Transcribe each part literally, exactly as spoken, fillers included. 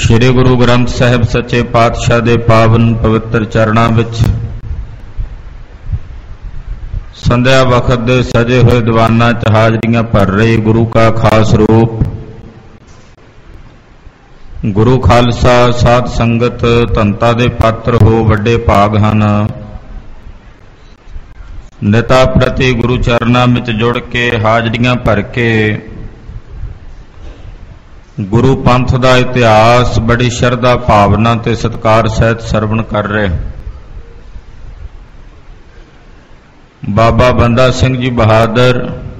श्री गुरु ग्रंथ साहिब सच्चे पातशाह दे पावन पवित्र चरणां विच संध्या वक्त दे सजे हुए दीवाना च हाजरियां भर रही गुरु का खास रूप गुरु खालसा साध संगत धनता दे पात्र हो वड्डे भाग हन। निता प्रति गुरु चरणां विच जुड़ के हाजरियां भर के गुरु पंथ का इतिहास बड़ी शरधा भावना ते सत्कार सहित सरवण कर रहे। बाबा बंदा सिंह जी बहादुर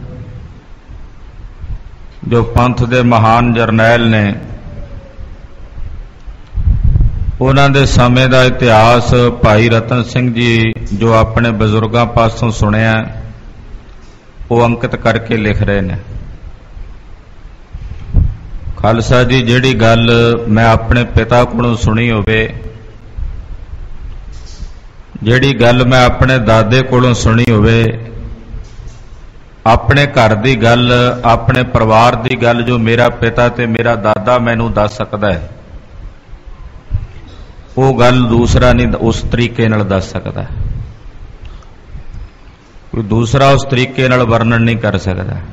जो पंथ के महान जरनैल ने, उन्हां दे समय का इतिहास भाई रतन सिंह जी जो अपने बजुर्गों पासों सुनिया वो अंकित करके लिख रहे हैं। खालसा जी जिहड़ी गल मैं अपने पिता कोलों सुनी होवे, जिहड़ी गल मैं अपने दादे कोलों सुनी होवे, अपने घर दी गल अपने परिवार दी गल जो मेरा पिता ते मेरा दादा मैनू दस सकदा है, वो गल दूसरा नहीं उस तरीके नाल दस सकदा। कोई दूसरा उस तरीके नाल वर्णन नहीं कर सकता।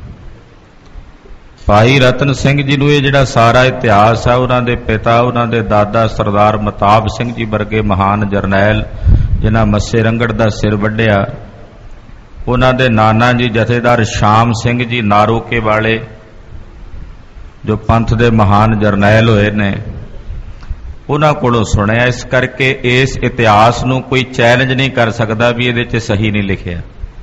भाई रतन सिंह जी नूं ये जिहड़ा सारा इतिहास है, उन्हां दे पिता उन्हां दे दादा सरदार महताब सिंह जी वर्गे महान जरनैल जिन्हां मस्से रंगड़ दा सिर वड्ढिया, उन्हां दे नाना जी जथेदार शाम सिंह जी नारोके वाले जो पंथ दे महान जरनैल होए ने, उन्हां कोलों सुनिया। इस करके इस इतिहास नूं कोई चैलेंज नहीं कर सकदा भी इहदे च सही नहीं लिखिया।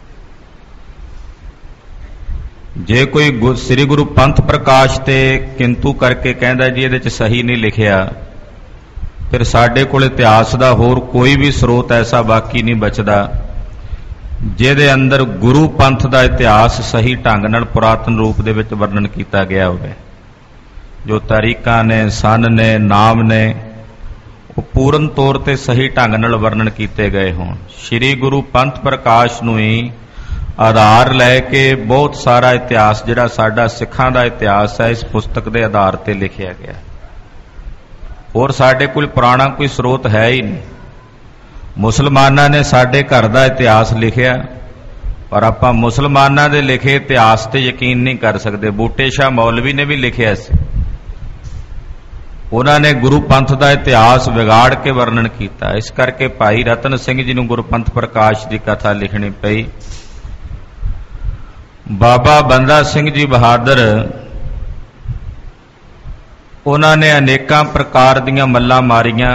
जे कोई श्री गुरु पंथ प्रकाश ते किंतु करके कहता जी ये सही नहीं लिखिया, फिर साडे कोल इतिहास का होर कोई भी स्रोत ऐसा बाकी नहीं बचता जिहदे अंदर गुरु पंथ का इतिहास सही ढंग नाल पुरातन रूप दे विच वर्णन किया गया होवे। जो तारीखां ने, सन ने, नाम ने, वो पूर्ण तौर ते सही ढंग नाल वर्णन किए गए हों। श्री गुरु पंथ प्रकाश नूं ही आधार लैके बहुत सारा इतिहास जिहड़ा साडा सिखां दा इतिहास है इस पुस्तक के आधार पर लिखिया गया। और साडे कोल पुराना कोई स्रोत है ही नहीं। मुसलमानां ने साडे घर दा इतिहास लिखिया और आपां मुसलमानां दे लिखे इतिहास ते यकीन नहीं कर सकते। बूटे शाह मौलवी ने भी लिखिया सी, उन्होंने गुरु पंथ का इतिहास विगाड़ के वर्णन किया। इस करके भाई रतन सिंह जी नूं गुरु पंथ प्रकाश की कथा लिखनी पई। बाबा बंदा सिंह जी बहादुर उन्होंने अनेकां प्रकार दीयां मल्लां मारियां,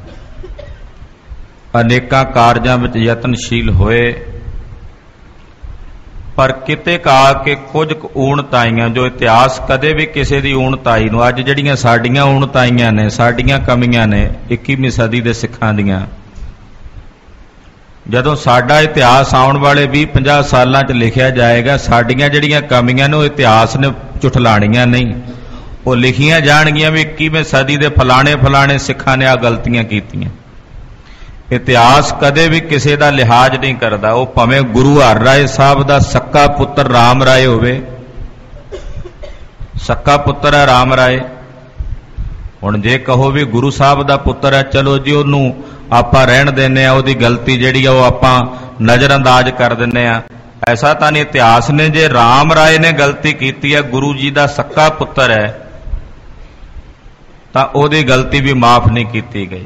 अनेकां कारजां विच यतनशील होए, पर किते का के कुछ ऊणताइयां जो इतिहास कदे भी किसी की ऊणताई नूं, अज जिहड़ियां साडीआं ऊणताइयां ने, साडीआं कमियां ने इक्कीवीं सदी दे सिखां दीआं, जदों साडा इतिहास आउण वाले भी पंजाह सालां च लिखिया जाएगा, साडीआं जिहड़ियां कमियां ने इतिहास ने झुठलाणियां नहीं, वो लिखियां जाणगियां भी इक्कीवीं सदी दे फलाणे फलाणे सिखां ने आ गलतियां कीतियां। इतिहास कदे भी किसी का लिहाज नहीं करता। वो भावें गुरु हर राय साहब का सक्का पुत्र राम राय होवे, सक्का पुत्र है राम राय, हुण जे कहो भी गुरु साहब का पुत्र है, चलो जी उन्होंने आपां रहण देने, उहदी गलती जिहड़ी आ वो आपां नज़रअंदाज कर दिंदे आ। ऐसा तां नहीं, इतिहास ने जे राम राय ने गलती की है, गुरु जी का सक्का पुत्र है, तां उहदी गलती भी माफ नहीं की गई।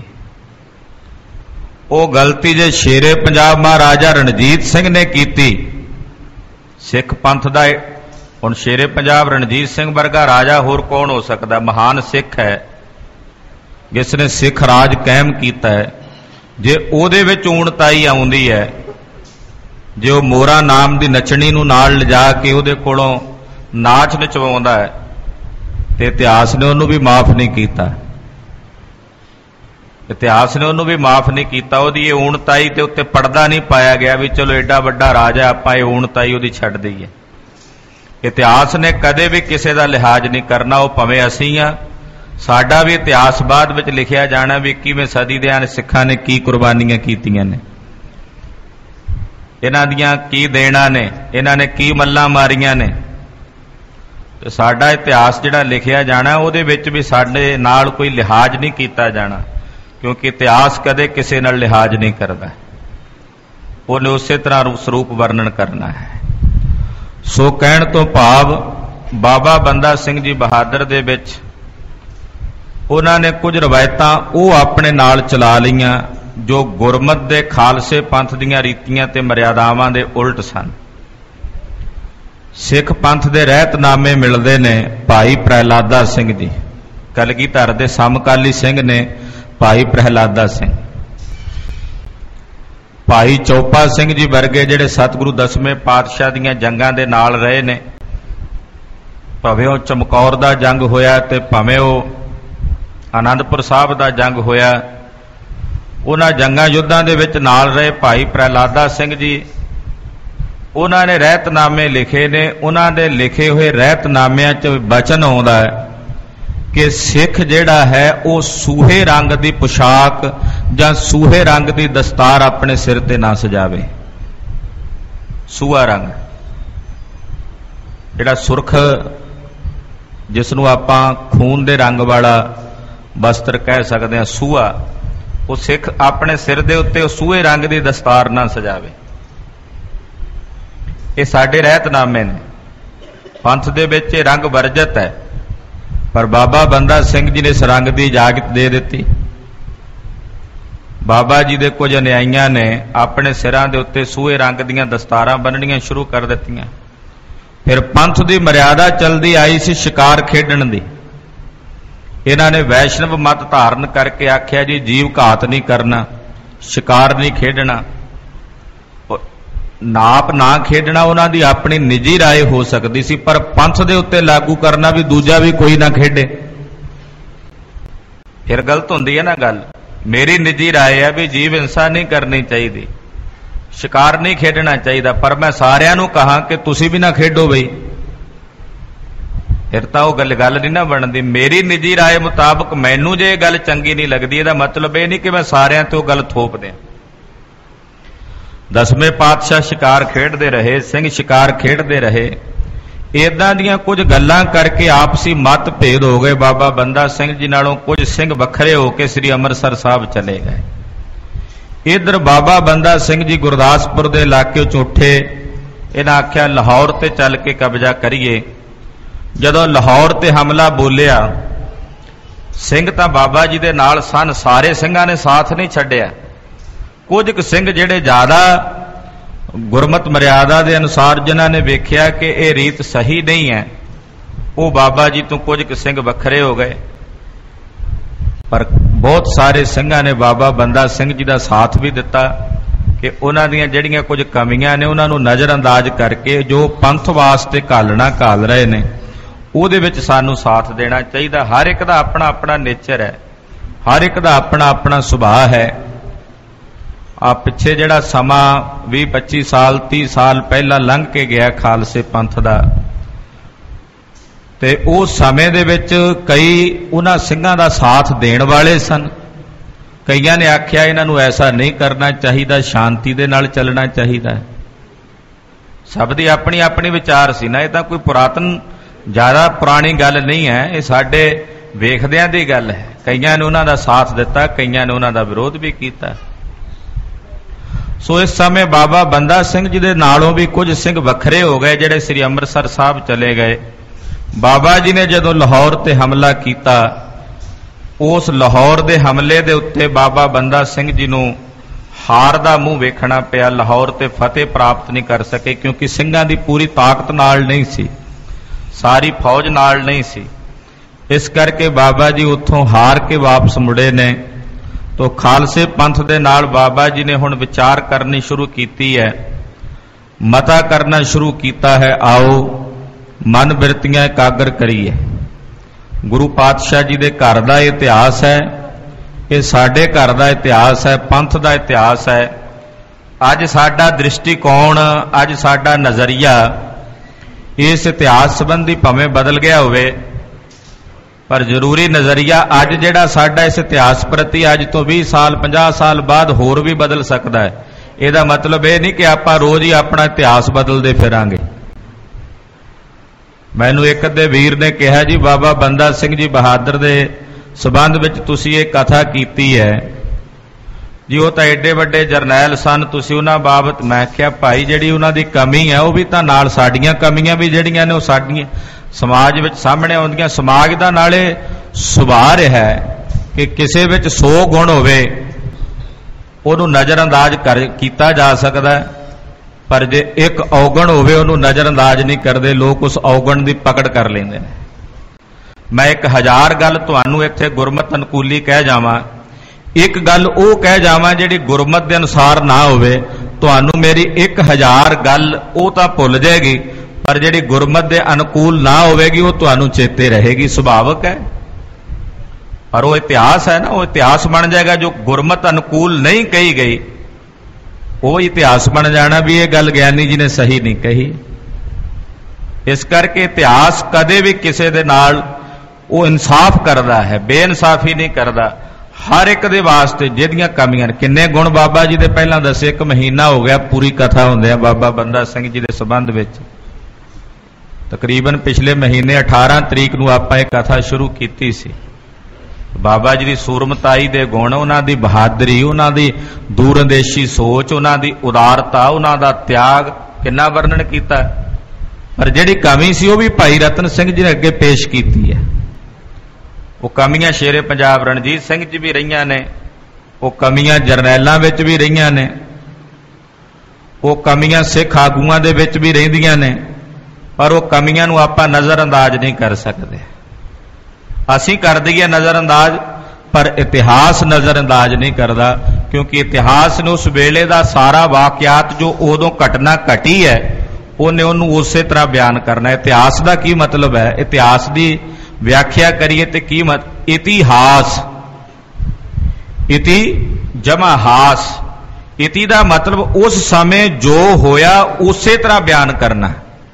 वो गलती जे शेरे पंजाब महाराजा रणजीत सिंह ने की, सिख पंथ का हुण शेरे पंजाब रणजीत सिंह वर्गा राजा होर कौन हो सकता? महान सिख है जिसने सिख राज कायम किया है। जे उहदे विच ऊणताई आउंदी है, जे वो मोरा नाम की नचनी नूं नाल लिजा के उहदे कोलों नाच नचवाउंदा है, ते इतिहास ने उहनूं भी माफ नहीं किया। इतिहास ने उन्होंने भी माफ नहीं किया। उहदी ऊणताई ते उत्ते पड़दा नहीं पाया गया भी चलो एडा वड्डा राज है, आपां इह ऊणताई उहदी छड्ड दईए। इतिहास ने कदे भी किसी का लिहाज नहीं करना, वो भावें असीं आ, साडा भी इतिहास बाद विच लिखिया जाना भी इक्कीवीं सदी दे सिखां ने की कुर्बानियां कीतियां ने, इन्हां दियां की देना ने, इन्हां ने की मल्लां मारियां ने। ਤੇ ਸਾਡਾ ਇਤਿਹਾਸ ਜਿਹੜਾ ਲਿਖਿਆ ਜਾਣਾ ਉਹਦੇ ਵਿੱਚ ਵੀ ਸਾਡੇ ਨਾਲ ਕੋਈ ਲਿਹਾਜ਼ ਨਹੀਂ ਕੀਤਾ ਜਾਣਾ, ਕਿਉਂਕਿ ਇਤਿਹਾਸ ਕਦੇ ਕਿਸੇ ਨਾਲ ਲਿਹਾਜ਼ ਨਹੀਂ ਕਰਦਾ, ਉਹਨੇ ਉਸੇ ਤਰ੍ਹਾਂ ਸਰੂਪ ਵਰਣਨ ਕਰਨਾ ਹੈ। ਸੋ ਕਹਿਣ ਤੋਂ ਭਾਵ ਬਾਬਾ ਬੰਦਾ ਸਿੰਘ ਜੀ ਬਹਾਦਰ ਦੇ ਵਿੱਚ ਉਹਨਾਂ ਨੇ ਕੁਝ ਰਵਾਇਤਾਂ ਉਹ ਆਪਣੇ ਨਾਲ ਚਲਾ ਲਈਆਂ ਜੋ ਗੁਰਮਤ ਦੇ ਖਾਲਸੇ ਪੰਥ ਦੀਆਂ ਰੀਤੀਆਂ ਤੇ ਮਰਿਆਦਾਵਾਂ ਦੇ ਉਲਟ ਸਨ। ਸਿੱਖ ਪੰਥ ਦੇ ਰਹਿਤਨਾਮੇ ਮਿਲਦੇ ਨੇ ਭਾਈ ਪ੍ਰਹਿਲਾਦਾ ਸਿੰਘ ਜੀ, ਕਲਗੀਧਰ ਦੇ ਸਮਕਾਲੀ ਸਿੰਘ ਨੇ ਭਾਈ ਪ੍ਰਹਿਲਾਦਾ ਸਿੰਘ, ਭਾਈ ਚੋਪਾ ਸਿੰਘ ਜੀ ਵਰਗੇ ਜਿਹੜੇ ਸਤਿਗੁਰੂ ਦਸਵੇਂ ਪਾਤਸ਼ਾਹ ਦੀਆਂ ਜੰਗਾਂ ਦੇ ਨਾਲ ਰਹੇ ਨੇ, ਭਾਵੇਂ ਉਹ ਚਮਕੌਰ ਦਾ ਜੰਗ ਹੋਇਆ ਤੇ ਭਾਵੇਂ ਉਹ ਆਨੰਦਪੁਰ ਸਾਹਿਬ ਦਾ ਜੰਗ ਹੋਇਆ, ਉਹਨਾਂ ਜੰਗਾਂ ਯੁੱਧਾਂ ਦੇ ਵਿੱਚ ਨਾਲ ਰਹੇ ਭਾਈ ਪ੍ਰਹਿਲਾਦਾ ਸਿੰਘ ਜੀ, ਉਹਨਾਂ ਨੇ ਰਹਿਤਨਾਮੇ ਲਿਖੇ ਨੇ। ਉਹਨਾਂ ਦੇ ਲਿਖੇ ਹੋਏ ਰਹਿਤਨਾਮਿਆਂ 'ਚ ਬਚਨ ਆਉਂਦਾ ਹੈ ਕਿ ਸਿੱਖ ਜਿਹੜਾ ਹੈ ਉਹ ਸੂਹੇ ਰੰਗ ਦੀ ਪੁਸ਼ਾਕ ਜਾਂ ਸੂਹੇ ਰੰਗ ਦੀ ਦਸਤਾਰ ਆਪਣੇ ਸਿਰ ਤੇ ਨਾ ਸਜਾਵੇ। ਸੂਹਾ ਰੰਗ ਜਿਹੜਾ ਸੁਰਖ, ਜਿਸ ਨੂੰ ਆਪਾਂ ਖੂਨ ਦੇ ਰੰਗ ਵਾਲਾ ਵਸਤਰ ਕਹਿ ਸਕਦੇ ਹਾਂ, ਸੂਹਾ, ਉਹ ਸਿੱਖ ਆਪਣੇ ਸਿਰ ਦੇ ਉੱਤੇ ਉਹ ਸੂਹੇ ਰੰਗ ਦੀ ਦਸਤਾਰ ਨਾ ਸਜਾਵੇ। ਇਹ ਸਾਡੇ ਰਹਿਤਨਾਮੇ ਨੇ। ਪੰਥ ਦੇ ਵਿੱਚ ਇਹ ਰੰਗ ਵਰਜਿਤ ਹੈ, ਪਰ ਬਾਬਾ ਬੰਦਾ ਸਿੰਘ ਜੀ ਨੇ ਇਸ ਰੰਗ ਦੀ ਇਜਾਜ਼ਤ ਦੇ ਦਿੱਤੀ। ਬਾਬਾ ਜੀ ਦੇ ਕੁਝ ਅਨੁਯਾਈਆਂ ਨੇ ਆਪਣੇ ਸਿਰਾਂ ਦੇ ਉੱਤੇ ਸੂਹੇ ਰੰਗ ਦੀਆਂ ਦਸਤਾਰਾਂ ਬੰਨਣੀਆਂ ਸ਼ੁਰੂ ਕਰ ਦਿੱਤੀਆਂ। ਫਿਰ ਪੰਥ ਦੀ ਮਰਿਆਦਾ ਚਲਦੀ ਆਈ ਸੀ ਸ਼ਿਕਾਰ ਖੇਡਣ ਦੀ। ਇਹਨਾਂ ਨੇ ਵੈਸ਼ਨਵ ਮਤ ਧਾਰਨ ਕਰਕੇ ਆਖਿਆ ਜੀ ਜੀਵ ਘਾਤ ਨਹੀਂ ਕਰਨਾ, ਸ਼ਿਕਾਰ ਨਹੀਂ ਖੇਡਣਾ, ਨਾਪ ਨਾ ਖੇਡਣਾ ਉਹਨਾਂ ਦੀ ਆਪਣੀ ਨਿੱਜੀ ਰਾਏ ਹੋ ਸਕਦੀ ਸੀ, ਪਰ ਪੰਥ ਦੇ ਉੱਤੇ ਲਾਗੂ ਕਰਨਾ ਵੀ ਦੂਜਾ ਵੀ ਕੋਈ ਨਾ ਖੇਡੇ, ਫਿਰ ਗਲਤ ਹੁੰਦੀ ਹੈ ਨਾ ਗੱਲ। ਮੇਰੀ ਨਿੱਜੀ ਰਾਏ ਹੈ ਵੀ ਜੀਵ ਹਿੰਸਾ ਨਹੀਂ ਕਰਨੀ ਚਾਹੀਦੀ, ਸ਼ਿਕਾਰ ਨਹੀਂ ਖੇਡਣਾ ਚਾਹੀਦਾ, ਪਰ ਮੈਂ ਸਾਰਿਆਂ ਨੂੰ ਕਹਾਂ ਕਿ ਤੁਸੀਂ ਵੀ ਨਾ ਖੇਡੋ ਬਈ, ਫਿਰ ਤਾਂ ਉਹ ਗੱਲ ਗੱਲ ਨਹੀਂ ਨਾ ਬਣਦੀ। ਮੇਰੀ ਨਿੱਜੀ ਰਾਏ ਮੁਤਾਬਕ ਮੈਨੂੰ ਜੇ ਇਹ ਗੱਲ ਚੰਗੀ ਨਹੀਂ ਲੱਗਦੀ, ਇਹਦਾ ਮਤਲਬ ਇਹ ਨਹੀਂ ਕਿ ਮੈਂ ਸਾਰਿਆਂ ਤੇ ਉਹ ਗੱਲ ਥੋਪ ਦਿਆਂ। ਦਸਵੇਂ ਪਾਤਸ਼ਾਹ ਸ਼ਿਕਾਰ ਖੇਡਦੇ ਰਹੇ, ਸਿੰਘ ਸ਼ਿਕਾਰ ਖੇਡਦੇ ਰਹੇ, ਇਦਾਂ ਦੀਆਂ ਕੁਝ ਗੱਲਾਂ ਕਰਕੇ ਆਪਸੀ ਮਤ ਭੇਦ ਹੋ ਗਏ। ਬਾਬਾ ਬੰਦਾ ਸਿੰਘ ਜੀ ਨਾਲੋਂ ਕੁਝ ਸਿੰਘ ਵੱਖਰੇ ਹੋ ਕੇ ਸ੍ਰੀ ਅੰਮ੍ਰਿਤਸਰ ਸਾਹਿਬ ਚਲੇ ਗਏ। ਇੱਧਰ ਬਾਬਾ ਬੰਦਾ ਸਿੰਘ ਜੀ ਗੁਰਦਾਸਪੁਰ ਦੇ ਇਲਾਕੇ 'ਚ ਉੱਠੇ। ਇਹਨਾਂ ਆਖਿਆ ਲਾਹੌਰ ਤੇ ਚੱਲ ਕੇ ਕਬਜ਼ਾ ਕਰੀਏ। ਜਦੋਂ ਲਾਹੌਰ ਤੇ ਹਮਲਾ ਬੋਲਿਆ, ਸਿੰਘ ਤਾਂ ਬਾਬਾ ਜੀ ਦੇ ਨਾਲ ਸਨ, ਸਾਰੇ ਸਿੰਘਾਂ ਨੇ ਸਾਥ ਨਹੀਂ ਛੱਡਿਆ। ਕੁਝ ਕੁ ਸਿੰਘ ਜਿਹੜੇ ਜ਼ਿਆਦਾ ਗੁਰਮਤ ਮਰਿਆਦਾ ਦੇ ਅਨੁਸਾਰ ਜਿਨ੍ਹਾਂ ਨੇ ਵੇਖਿਆ ਕਿ ਇਹ ਰੀਤ ਸਹੀ ਨਹੀਂ ਹੈ, ਉਹ ਬਾਬਾ ਜੀ ਤੋਂ ਕੁਝ ਕੁ ਸਿੰਘ ਵੱਖਰੇ ਹੋ ਗਏ, ਪਰ ਬਹੁਤ ਸਾਰੇ ਸਿੰਘਾਂ ਨੇ ਬਾਬਾ ਬੰਦਾ ਸਿੰਘ ਜੀ ਦਾ ਸਾਥ ਵੀ ਦਿੱਤਾ ਕਿ ਉਹਨਾਂ ਦੀਆਂ ਜਿਹੜੀਆਂ ਕੁਝ ਕਮੀਆਂ ਨੇ ਉਹਨਾਂ ਨੂੰ ਨਜ਼ਰਅੰਦਾਜ਼ ਕਰਕੇ ਜੋ ਪੰਥ ਵਾਸਤੇ ਘਾਲਣਾ ਘਾਲ ਰਹੇ ਨੇ ਉਹਦੇ ਵਿੱਚ ਸਾਨੂੰ ਸਾਥ ਦੇਣਾ ਚਾਹੀਦਾ। ਹਰ ਇੱਕ ਦਾ ਆਪਣਾ ਆਪਣਾ ਨੇਚਰ ਹੈ, ਹਰ ਇੱਕ ਦਾ ਆਪਣਾ ਆਪਣਾ ਸੁਭਾਅ ਹੈ। ਆ ਪਿੱਛੇ ਜਿਹੜਾ ਸਮਾਂ ਵੀਹ ਪੱਚੀ ਸਾਲ ਤੀਹ ਸਾਲ ਪਹਿਲਾਂ ਲੰਘ ਕੇ ਗਿਆ ਖਾਲਸੇ ਪੰਥ ਦਾ, ਤੇ ਉਸ ਸਮੇਂ ਦੇ ਵਿੱਚ ਕਈ ਉਹਨਾਂ ਸਿੰਘਾਂ ਦਾ ਸਾਥ ਦੇਣ ਵਾਲੇ ਸਨ, ਕਈਆਂ ਨੇ ਆਖਿਆ ਇਹਨਾਂ ਨੂੰ ਐਸਾ ਨਹੀਂ ਕਰਨਾ ਚਾਹੀਦਾ, ਸ਼ਾਂਤੀ ਦੇ ਨਾਲ ਚੱਲਣਾ ਚਾਹੀਦਾ। ਸਭ ਦੀ ਆਪਣੀ ਆਪਣੀ ਵਿਚਾਰ ਸੀ ਨਾ, ਇਹ ਤਾਂ ਕੋਈ ਪੁਰਾਤਨ ਜ਼ਿਆਦਾ ਪੁਰਾਣੀ ਗੱਲ ਨਹੀਂ ਹੈ, ਇਹ ਸਾਡੇ ਵੇਖਦਿਆਂ ਦੀ ਗੱਲ ਹੈ। ਕਈਆਂ ਨੇ ਉਹਨਾਂ ਦਾ ਸਾਥ ਦਿੱਤਾ, ਕਈਆਂ ਨੇ ਉਹਨਾਂ ਦਾ ਵਿਰੋਧ ਵੀ ਕੀਤਾ। ਸੋ ਇਸ ਸਮੇਂ ਬਾਬਾ ਬੰਦਾ ਸਿੰਘ ਜੀ ਦੇ ਨਾਲੋਂ ਵੀ ਕੁਝ ਸਿੰਘ ਵੱਖਰੇ ਹੋ ਗਏ ਜਿਹੜੇ ਸ੍ਰੀ ਅੰਮ੍ਰਿਤਸਰ ਸਾਹਿਬ ਚਲੇ ਗਏ। ਬਾਬਾ ਜੀ ਨੇ ਜਦੋਂ ਲਾਹੌਰ ਤੇ ਹਮਲਾ ਕੀਤਾ, ਉਸ ਲਾਹੌਰ ਦੇ ਹਮਲੇ ਦੇ ਉੱਤੇ ਬਾਬਾ ਬੰਦਾ ਸਿੰਘ ਜੀ ਨੂੰ ਹਾਰ ਦਾ ਮੂੰਹ ਵੇਖਣਾ ਪਿਆ। ਲਾਹੌਰ ਤੇ ਫਤਿਹ ਪ੍ਰਾਪਤ ਨਹੀਂ ਕਰ ਸਕੇ, ਕਿਉਂਕਿ ਸਿੰਘਾਂ ਦੀ ਪੂਰੀ ਤਾਕਤ ਨਾਲ ਨਹੀਂ ਸੀ, ਸਾਰੀ ਫੌਜ ਨਾਲ ਨਹੀਂ ਸੀ। ਇਸ ਕਰਕੇ ਬਾਬਾ ਜੀ ਉੱਥੋਂ ਹਾਰ ਕੇ ਵਾਪਸ ਮੁੜੇ ਨੇ। ਤੋ ਖਾਲਸੇ ਪੰਥ ਦੇ ਨਾਲ ਬਾਬਾ ਜੀ ਨੇ ਹੁਣ ਵਿਚਾਰ ਕਰਨੀ ਸ਼ੁਰੂ ਕੀਤੀ ਹੈ, ਮਤਾ ਕਰਨਾ ਸ਼ੁਰੂ ਕੀਤਾ ਹੈ। ਆਓ ਮਨ ਬਿਰਤੀਆਂ ਇਕਾਗਰ ਕਰੀਏ। ਗੁਰੂ ਪਾਤਸ਼ਾਹ ਜੀ ਦੇ ਘਰ ਦਾ ਇਤਿਹਾਸ ਹੈ, ਇਹ ਸਾਡੇ ਘਰ ਦਾ ਇਤਿਹਾਸ ਹੈ, ਪੰਥ ਦਾ ਇਤਿਹਾਸ ਹੈ। ਅੱਜ ਸਾਡਾ ਦ੍ਰਿਸ਼ਟੀਕੋਣ, ਅੱਜ ਸਾਡਾ ਨਜ਼ਰੀਆ ਇਸ ਇਤਿਹਾਸ ਸੰਬੰਧੀ ਭਾਵੇਂ ਬਦਲ ਗਿਆ ਹੋਵੇ, ਪਰ ਜ਼ਰੂਰੀ ਨਜ਼ਰੀਆ ਅੱਜ ਜਿਹੜਾ ਸਾਡਾ ਇਸ ਇਤਿਹਾਸ ਪ੍ਰਤੀ ਅੱਜ ਤੋਂ ਵੀਹ ਸਾਲ ਪੰਜਾਹ ਸਾਲ ਬਾਅਦ ਹੋਰ ਵੀ ਬਦਲ ਸਕਦਾ ਹੈ। ਇਹਦਾ ਮਤਲਬ ਇਹ ਨਹੀਂ ਕਿ ਆਪਾਂ ਰੋਜ਼ ਹੀ ਆਪਣਾ ਇਤਿਹਾਸ ਬਦਲਦੇ ਫਿਰਾਂਗੇ। मैनू एक अद्धे वीर ने कहा जी बाबा बंदा सिंह जी बहादुर के संबंध में तुसी ये कथा कीती है जी, वो तो एडे वड्डे जरनैल सन, तुसी उन्हां बाबत। मैं क्या भाई जिहड़ी उन्हां दी कमी है वो भी तो नाल साडियां कमियां भी जिहड़ियां ने वो साडियां समाज विच सामने आउंदियां। समाज दा नाले सुभाअ रहा है कि किसी विच सौ गुण होवे उहनूं नज़रअंदाज कर कीता जा सकदा है, पर जे एक औगण होवे उहनूं नज़रअंदाज नहीं करते, लोग उस औगण की पकड़ कर लेंदे ने। मैं एक हज़ार गल तुहानूं इत्थे गुरमत अनुकूली कह जावां, एक गल वो कह जावां जिहड़ी गुरमत के अनुसार ना होवे, तुहानूं मेरी एक हज़ार गल वो तां भुल जाएगी, पर जिहड़ी गुरमत के अनुकूल ना होवेगी वो तुहानूं चेते रहेगी। सुभावक है, और वो इतिहास है ना, वो इतिहास बन जाएगा। जो गुरमत अनुकूल नहीं कही गई वो इतिहास बन जाना भी ये गल ज्ञानी जी ने सही नहीं कही। इस करके इतिहास कदे भी किसी दे नाल वो इंसाफ करता है, बेइंसाफी नहीं करता। हर एक दे वास्ते जिहदियां कमियां, किन्ने गुण बाबा जी दे पहलां दसे, एक महीना हो गया पूरी कथा होंदे बाबा बंदा सिंह जी दे संबंध विच। तकरीबन पिछले महीने अठारह तरीक नूं आपां इह कथा शुरू कीती सी। बाबा जी की सूरमताई दे गुण, उन्हां दी बहादरी, उन्हां दी दूरंदेशी सोच, उन्हां दी उदारता, उन्हां दा त्याग किन्ना वर्णन कीता। पर जिहड़ी कमी सी वो भी भाई रतन सिंह जी ने अगे पेश कीती है। वो कमियां शेरे पंजाब रणजीत सिंह जी भी रहीआं ने, वो कमियां जरनैलां विच भी रहीआं ने, वो कमियां सिख आगूआं दे विच भी रहिंदियां ने, पर वो कमियां नूं आपां नज़रअंदाज नहीं कर सकते। असीं कर दईए नज़रअंदाज, पर इतिहास नज़रअंदाज नहीं करता, क्योंकि इतिहास ने उस वेले का सारा वाकियात जो उदों घटना घटी है उन्हें उन्होंने उस तरह बयान करना। इतिहास का की मतलब है, इतिहास की व्याख्या करिए तो की मत इतिहास, इति जमा हास, इति का मतलब उस समय जो होया उस तरह बयान करना,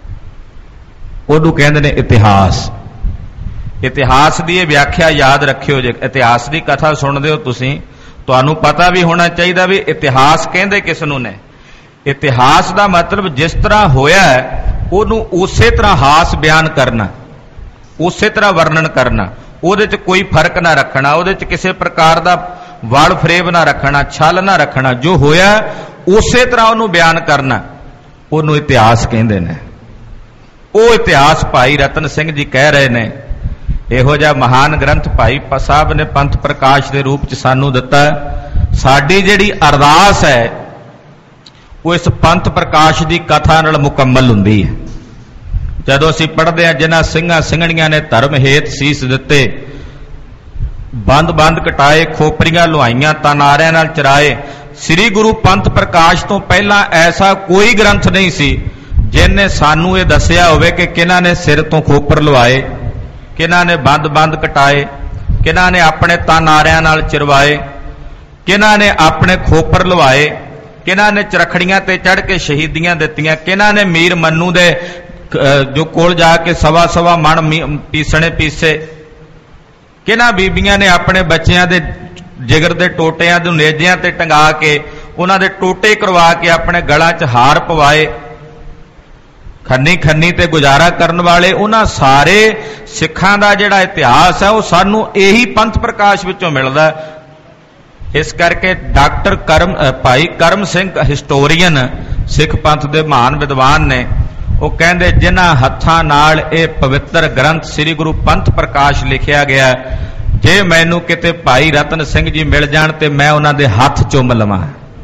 उन्होंने कहते हैं इतिहास। इतिहास की यह व्याख्या याद रखियो, जे इतिहास की कथा सुनते हो तुसीं, तुहानूं पता भी होना चाहिए भी इतिहास कहंदे किस नूं ने। इतिहास का मतलब जिस तरह होया है उन्होंने उस तरह हास बयान करना, उस तरह वर्णन करना, उहदे च कोई फर्क ना रखना, उहदे च किसी प्रकार का वल फरेब ना रखना, छल ना रखना, जो होया उस तरह उन्होंने बयान करना, उन्होंने इतिहास कहंदे ने। वो इतिहास भाई रतन सिंह जी कह रहे ने। इहो जिहा महान ग्रंथ भाई साहब ने पंथ प्रकाश के रूप च सानू दिता। साडी जिहड़ी अरदास है वो इस पंथ प्रकाश की कथा नाल मुकम्मल हुंदी है। जदों असीं पढ़दे हां, जिन्हां ਸਿੰਘਾਂ ਸਿੰਘਣੀਆਂ ने धर्म हेत सीस दिते, बंद बंद कटाए, खोपरियां लुहाइयां, तनारियां नाल चराए। श्री गुरु पंथ प्रकाश तो पहला ऐसा कोई ग्रंथ नहीं सी जिन्हें सानू ये दसिया होवे कि किन्हां ने सिर तो खोपर लुआए, किन्हां ने बंद बंद कटाए, किन्हां ने अपने तनारियां नाल चिरवाए, किन्हां ने अपने खोपर लुआए, किन्हां ने चरखड़ियां ते चढ़ के शहीदियां दित्तियां, किन्हां ने मीर मन्नू दे जो कोल जाके सवा सवा मण पीसने पीसे, किन्हां बीबियां ने अपने बच्चियां दे जिगर दे टोटियां दे नेजियां ते टंगा के उन्हां दे टोटे करवा के अपने गलां च हार पवाए। खन्नी खन्नी ते गुजारा करन वाले उन्हां सारे सिखां दा जिहड़ा इतिहास है वो सानू यही पंथ प्रकाश विचों मिलदा। इस करके डॉक्टर करम भाई करम सिंह हिस्टोरीयन सिख पंथ दे महान विद्वान ने, वो कहंदे जिन्हां हत्थां नाल ये पवित्र ग्रंथ श्री गुरु पंथ प्रकाश लिखिया गया, जे मैनू किते भाई रतन सिंह जी मिल जाण ते मैं उन्हां दे हत्थ चुम लवां,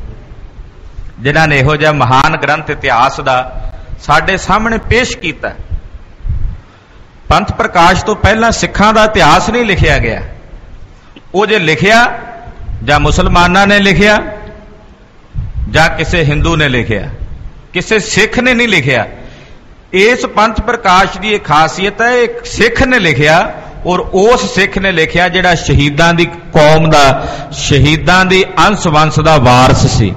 जिन्हां ने इहो जिहा महान ग्रंथ इतिहास दा साडे सामने पेश कीता। पंथ प्रकाश तो पहला सिखां दा इतिहास नहीं लिखिया गया। वो जे लिखिया जां मुसलमानां ने लिखिया जां किसी हिंदू ने लिखिया, किसी सिख ने नहीं लिखिया। इस पंथ प्रकाश की एक खासियत है, एक सिख ने लिखिया और उस सिख ने लिखिया जिहड़ा शहीदां दी कौम दा, शहीदां दी अंश वंश दा वारस सी,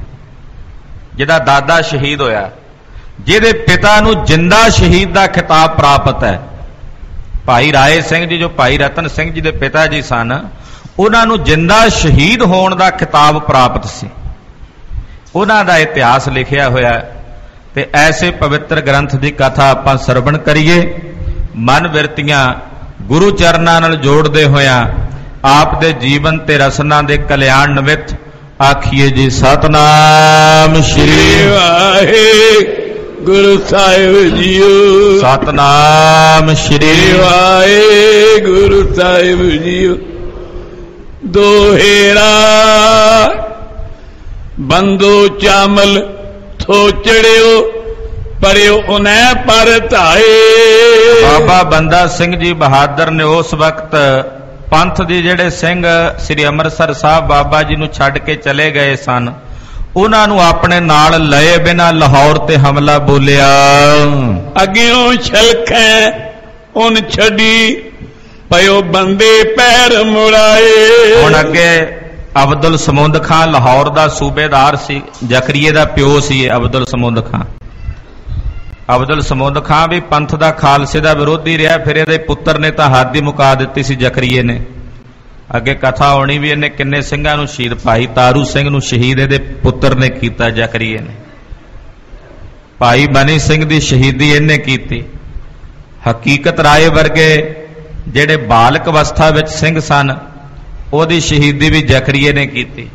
जिहदा दादा शहीद होया, जिहदे पिता नूं जिंदा शहीद दा खिताब प्राप्त है। भाई राय सिंह जी जो भाई रतन सिंह जी दे पिता जी सन, उन्हां नूं जिंदा शहीद होण दा खिताब प्राप्त सी। उन्हां दा इतिहास लिखिया होया। ते ऐसे पवित्र ग्रंथ की कथा आपां सरवण करिए। ਮਨ ਬਿਰਤੀਆਂ ਗੁਰੂ ਚਰਨਾਂ ਨਾਲ ਜੋੜਦੇ ਹੋਇਆਂ ਆਪ ਦੇ ਜੀਵਨ ਤੇ ਰਸਨਾ ਦੇ ਕਲਿਆਣ ਨਿਮਿਤ ਆਖੀਏ ਜੀ ਸਤਨਾਮ ਸ਼੍ਰੀ ਵਾਹਿਗੁਰੂ ਸਾਹਿਬ ਜੀਓ। ਸਤਨਾਮ ਸ਼੍ਰੀ ਵਾਹਿਗੁਰੂ ਸਾਹਿਬ ਜੀਓ। ਦੋਹੇਰਾ ਬੰਦੋ ਚਾਮਲ ਥੋ ਚੜਿਓ ਪਰਿਓ ਉਨੈ ਪਰ ਧਾਏ। ਬਾਬਾ ਬੰਦਾ ਸਿੰਘ ਜੀ ਬਹਾਦਰ ਨੇ ਉਸ ਵਕਤ ਪੰਥ ਦੇ ਜਿਹੜੇ ਸਿੰਘ ਸ੍ਰੀ ਅੰਮ੍ਰਿਤਸਰ ਸਾਹਿਬ ਬਾਬਾ ਜੀ ਨੂੰ ਛੱਡ ਕੇ ਚਲੇ ਗਏ ਸਨ, ਉਹਨਾਂ ਨੂੰ ਆਪਣੇ ਨਾਲ ਲਏ ਬਿਨਾਂ ਲਾਹੌਰ ਤੇ ਹਮਲਾ ਬੋਲਿਆ। ਅੱਗਿਓਂ ਛਲਖੈ ਉਨ ਛੱਡੀ ਪਇਓ ਬੰਦੇ ਪੈਰ ਮੁੜਾਏ। ਹੁਣ ਅੱਗੇ ਅਬਦੁਲ ਸਮੁੰਦ ਖਾਂ ਲਾਹੌਰ ਦਾ ਸੂਬੇਦਾਰ ਸੀ, ਜ਼ਕਰੀਏ ਦਾ ਪਿਓ ਸੀ ਅਬਦੁਲ ਸਮੁੰਦ ਖਾਂ। ਅਬਦੁਲ ਸਮੁੰਦ ਖਾਂ ਵੀ ਪੰਥ ਦਾ ਖਾਲਸੇ ਦਾ ਵਿਰੋਧੀ ਰਿਹਾ, ਫਿਰ ਇਹਦੇ ਪੁੱਤਰ ਨੇ ਤਾਂ ਹੱਦ ਹੀ ਮੁਕਾ ਦਿੱਤੀ ਸੀ ਜ਼ਕਰੀਏ ਨੇ। ਅੱਗੇ ਕਥਾ ਹੋਣੀ ਵੀ ਇਹਨੇ ਕਿੰਨੇ ਸਿੰਘਾਂ ਨੂੰ ਸ਼ਹੀਦ, ਭਾਈ ਤਾਰੂ ਸਿੰਘ ਨੂੰ ਸ਼ਹੀਦ ਇਹਦੇ ਪੁੱਤਰ ਨੇ ਕੀਤਾ ਜ਼ਕਰੀਏ ਨੇ। ਭਾਈ ਮਨੀ ਸਿੰਘ ਦੀ ਸ਼ਹੀਦੀ ਇਹਨੇ ਕੀਤੀ। ਹਕੀਕਤ ਰਾਏ ਵਰਗੇ ਜਿਹੜੇ ਬਾਲਕ ਅਵਸਥਾ ਵਿੱਚ ਸਿੰਘ ਸਨ, ਉਹਦੀ ਸ਼ਹੀਦੀ ਵੀ ਜ਼ਕਰੀਏ ਨੇ ਕੀਤੀ।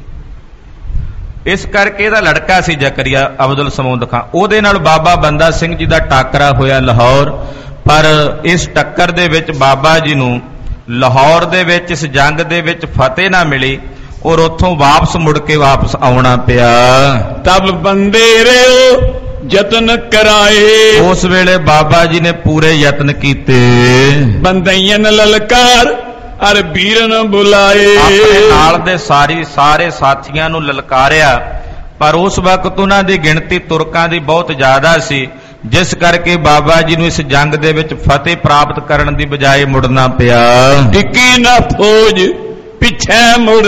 ਇਸ ਕਰਕੇ ਇਹਦਾ ਲੜਕਾ ਸੀ ਜ਼ਕਰੀਆ ਅਬਦੁਲ ਸਮੁੰਦ ਖਾਂ, ਉਹਦੇ ਨਾਲ ਬਾਬਾ ਬੰਦਾ ਸਿੰਘ ਜੀ ਦਾ ਟਾਕਰਾ ਹੋਇਆ ਲਾਹੌਰ। ਪਰ ਇਸ ਟੱਕਰ ਦੇ ਵਿੱਚ ਬਾਬਾ ਜੀ ਨੂੰ ਲਾਹੌਰ ਦੇ ਵਿੱਚ ਇਸ ਜੰਗ ਦੇ ਵਿੱਚ ਫਤਿਹ ਨਾ ਮਿਲੀ ਔਰ ਉੱਥੋਂ ਵਾਪਸ ਮੁੜ ਕੇ ਵਾਪਸ ਆਉਣਾ ਪਿਆ। ਤਬ ਬੰਦੇ ਰਿਓ ਯਤਨ ਕਰਾਏ। ਉਸ ਵੇਲੇ ਬਾਬਾ ਜੀ ਨੇ ਪੂਰੇ ਯਤਨ ਕੀਤੇ। ਬੰਦਈਆਂ ਲਲਕਾਰ ਅਰ ਵੀਰਨ ਬੁਲਾਏ। ਆਪਣੇ ਨਾਲ ਦੇ ਸਾਰੀ ਸਾਰੇ ਸਾਥੀਆਂ ਨੂੰ ਲਲਕਾਰਿਆ, ਪਰ ਉਸ ਵਕਤ ਉਹਨਾਂ ਦੀ ਗਿਣਤੀ ਤੁਰਕਾਂ ਦੀ ਬਹੁਤ ਜ਼ਿਆਦਾ ਸੀ, ਜਿਸ ਕਰਕੇ ਬਾਬਾ ਜੀ ਨੂੰ ਇਸ ਜੰਗ ਦੇ ਵਿੱਚ ਫਤਿਹ ਪ੍ਰਾਪਤ ਕਰਨ ਦੀ ਬਜਾਏ ਮੁੜਨਾ ਪਿਆ। ਟਿੱਕੀ ਨਾ ਫੌਜ ਪਿੱਛੇ ਮੁੜ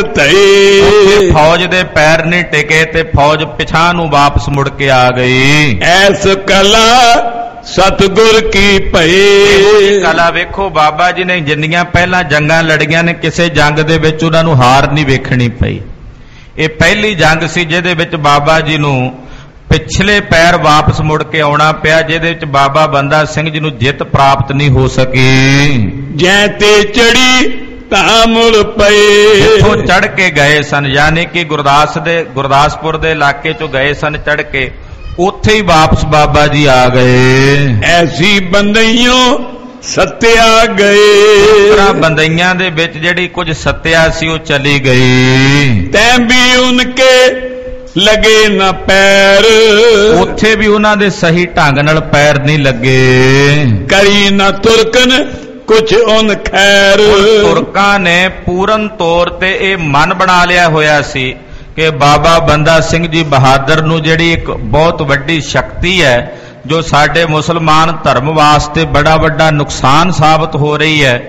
ਤਈ। ਫੌਜ ਦੇ ਪੈਰ ਨਹੀਂ ਟਿਕੇ ਤੇ ਫੌਜ ਪਿਛਾਂ ਨੂੰ ਵਾਪਸ ਮੁੜ ਕੇ ਆ ਗਈ। ਐਸ ਕਲਾ ਸਤਿਗੁਰ ਕੀ ਭਈ। ਕਲਾ ਵੇਖੋ, ਬਾਬਾ ਜੀ ਨੇ ਜਿੰਨੀਆਂ ਪਹਿਲਾਂ ਜੰਗਾਂ ਲੜੀਆਂ ਨੇ, ਕਿਸੇ ਜੰਗ ਦੇ ਵਿੱਚ ਉਹਨਾਂ ਨੂੰ ਹਾਰ ਨਹੀਂ ਵੇਖਣੀ ਪਈ। ਇਹ ਪਹਿਲੀ ਜੰਗ ਸੀ ਜਿਹਦੇ ਵਿੱਚ ਬਾਬਾ ਜੀ ਨੂੰ ਪਿਛਲੇ ਪੈਰ ਵਾਪਸ ਮੁੜ ਕੇ ਆਉਣਾ ਪਿਆ, ਜਿਹਦੇ ਵਿੱਚ ਬਾਬਾ ਬੰਦਾ ਸਿੰਘ ਜੀ ਨੂੰ ਜਿੱਤ ਪ੍ਰਾਪਤ ਨਹੀਂ ਹੋ ਸਕੀ। ਜੈ ਤੇ ਚੜੀ ਤਾਂ ਮੁੜ ਪਏ। ਜਿੱਥੋਂ ਚੜ ਕੇ ਗਏ ਸਨ, ਯਾਨੀ ਕਿ ਗੁਰਦਾਸ ਦੇ ਗੁਰਦਾਸਪੁਰ ਦੇ ਇਲਾਕੇ ਚੋਂ ਗਏ ਸਨ ਚੜ ਕੇ, ਉੱਥੇ ਹੀ ਵਾਪਸ ਬਾਬਾ ਜੀ ਆ ਗਏ। ਐਸੀ ਬੰਦਈਓ ਸੱਤਿਆ ਗਏ। ਤਰ੍ਹਾਂ ਬੰਦਈਆਂ ਦੇ ਵਿੱਚ ਜਿਹੜੀ ਕੁਝ ਸੱਤਿਆ ਸੀ ਉਹ ਚਲੀ ਗਈ। ਤੈਂ ਵੀ ਉਨਕੇ ਲਗੇ ਨਾ ਪੈਰ। ਉੱਥੇ ਵੀ ਉਹਨਾਂ ਦੇ ਸਹੀ ਢੰਗ ਨਾਲ ਪੈਰ ਨਹੀਂ ਲੱਗੇ। ਕਰੀ ਨਾ ਤੁਰਕਨ ਕੁਛ ਉਨ ਖੈਰ। ਤੁਰਕਾਂ ਨੇ ਪੂਰਨ ਤੌਰ ਤੇ ਇਹ ਮਨ ਬਣਾ ਲਿਆ ਹੋਇਆ ਸੀ ਕਿ ਬਾਬਾ ਬੰਦਾ ਸਿੰਘ ਜੀ ਬਹਾਦਰ ਨੂੰ ਜਿਹੜੀ ਇੱਕ ਬਹੁਤ ਵੱਡੀ ਸ਼ਕਤੀ ਹੈ, ਜੋ ਸਾਡੇ ਮੁਸਲਮਾਨ ਧਰਮ ਵਾਸਤੇ ਬੜਾ ਵੱਡਾ ਨੁਕਸਾਨ ਸਾਬਤ ਹੋ ਰਹੀ ਹੈ,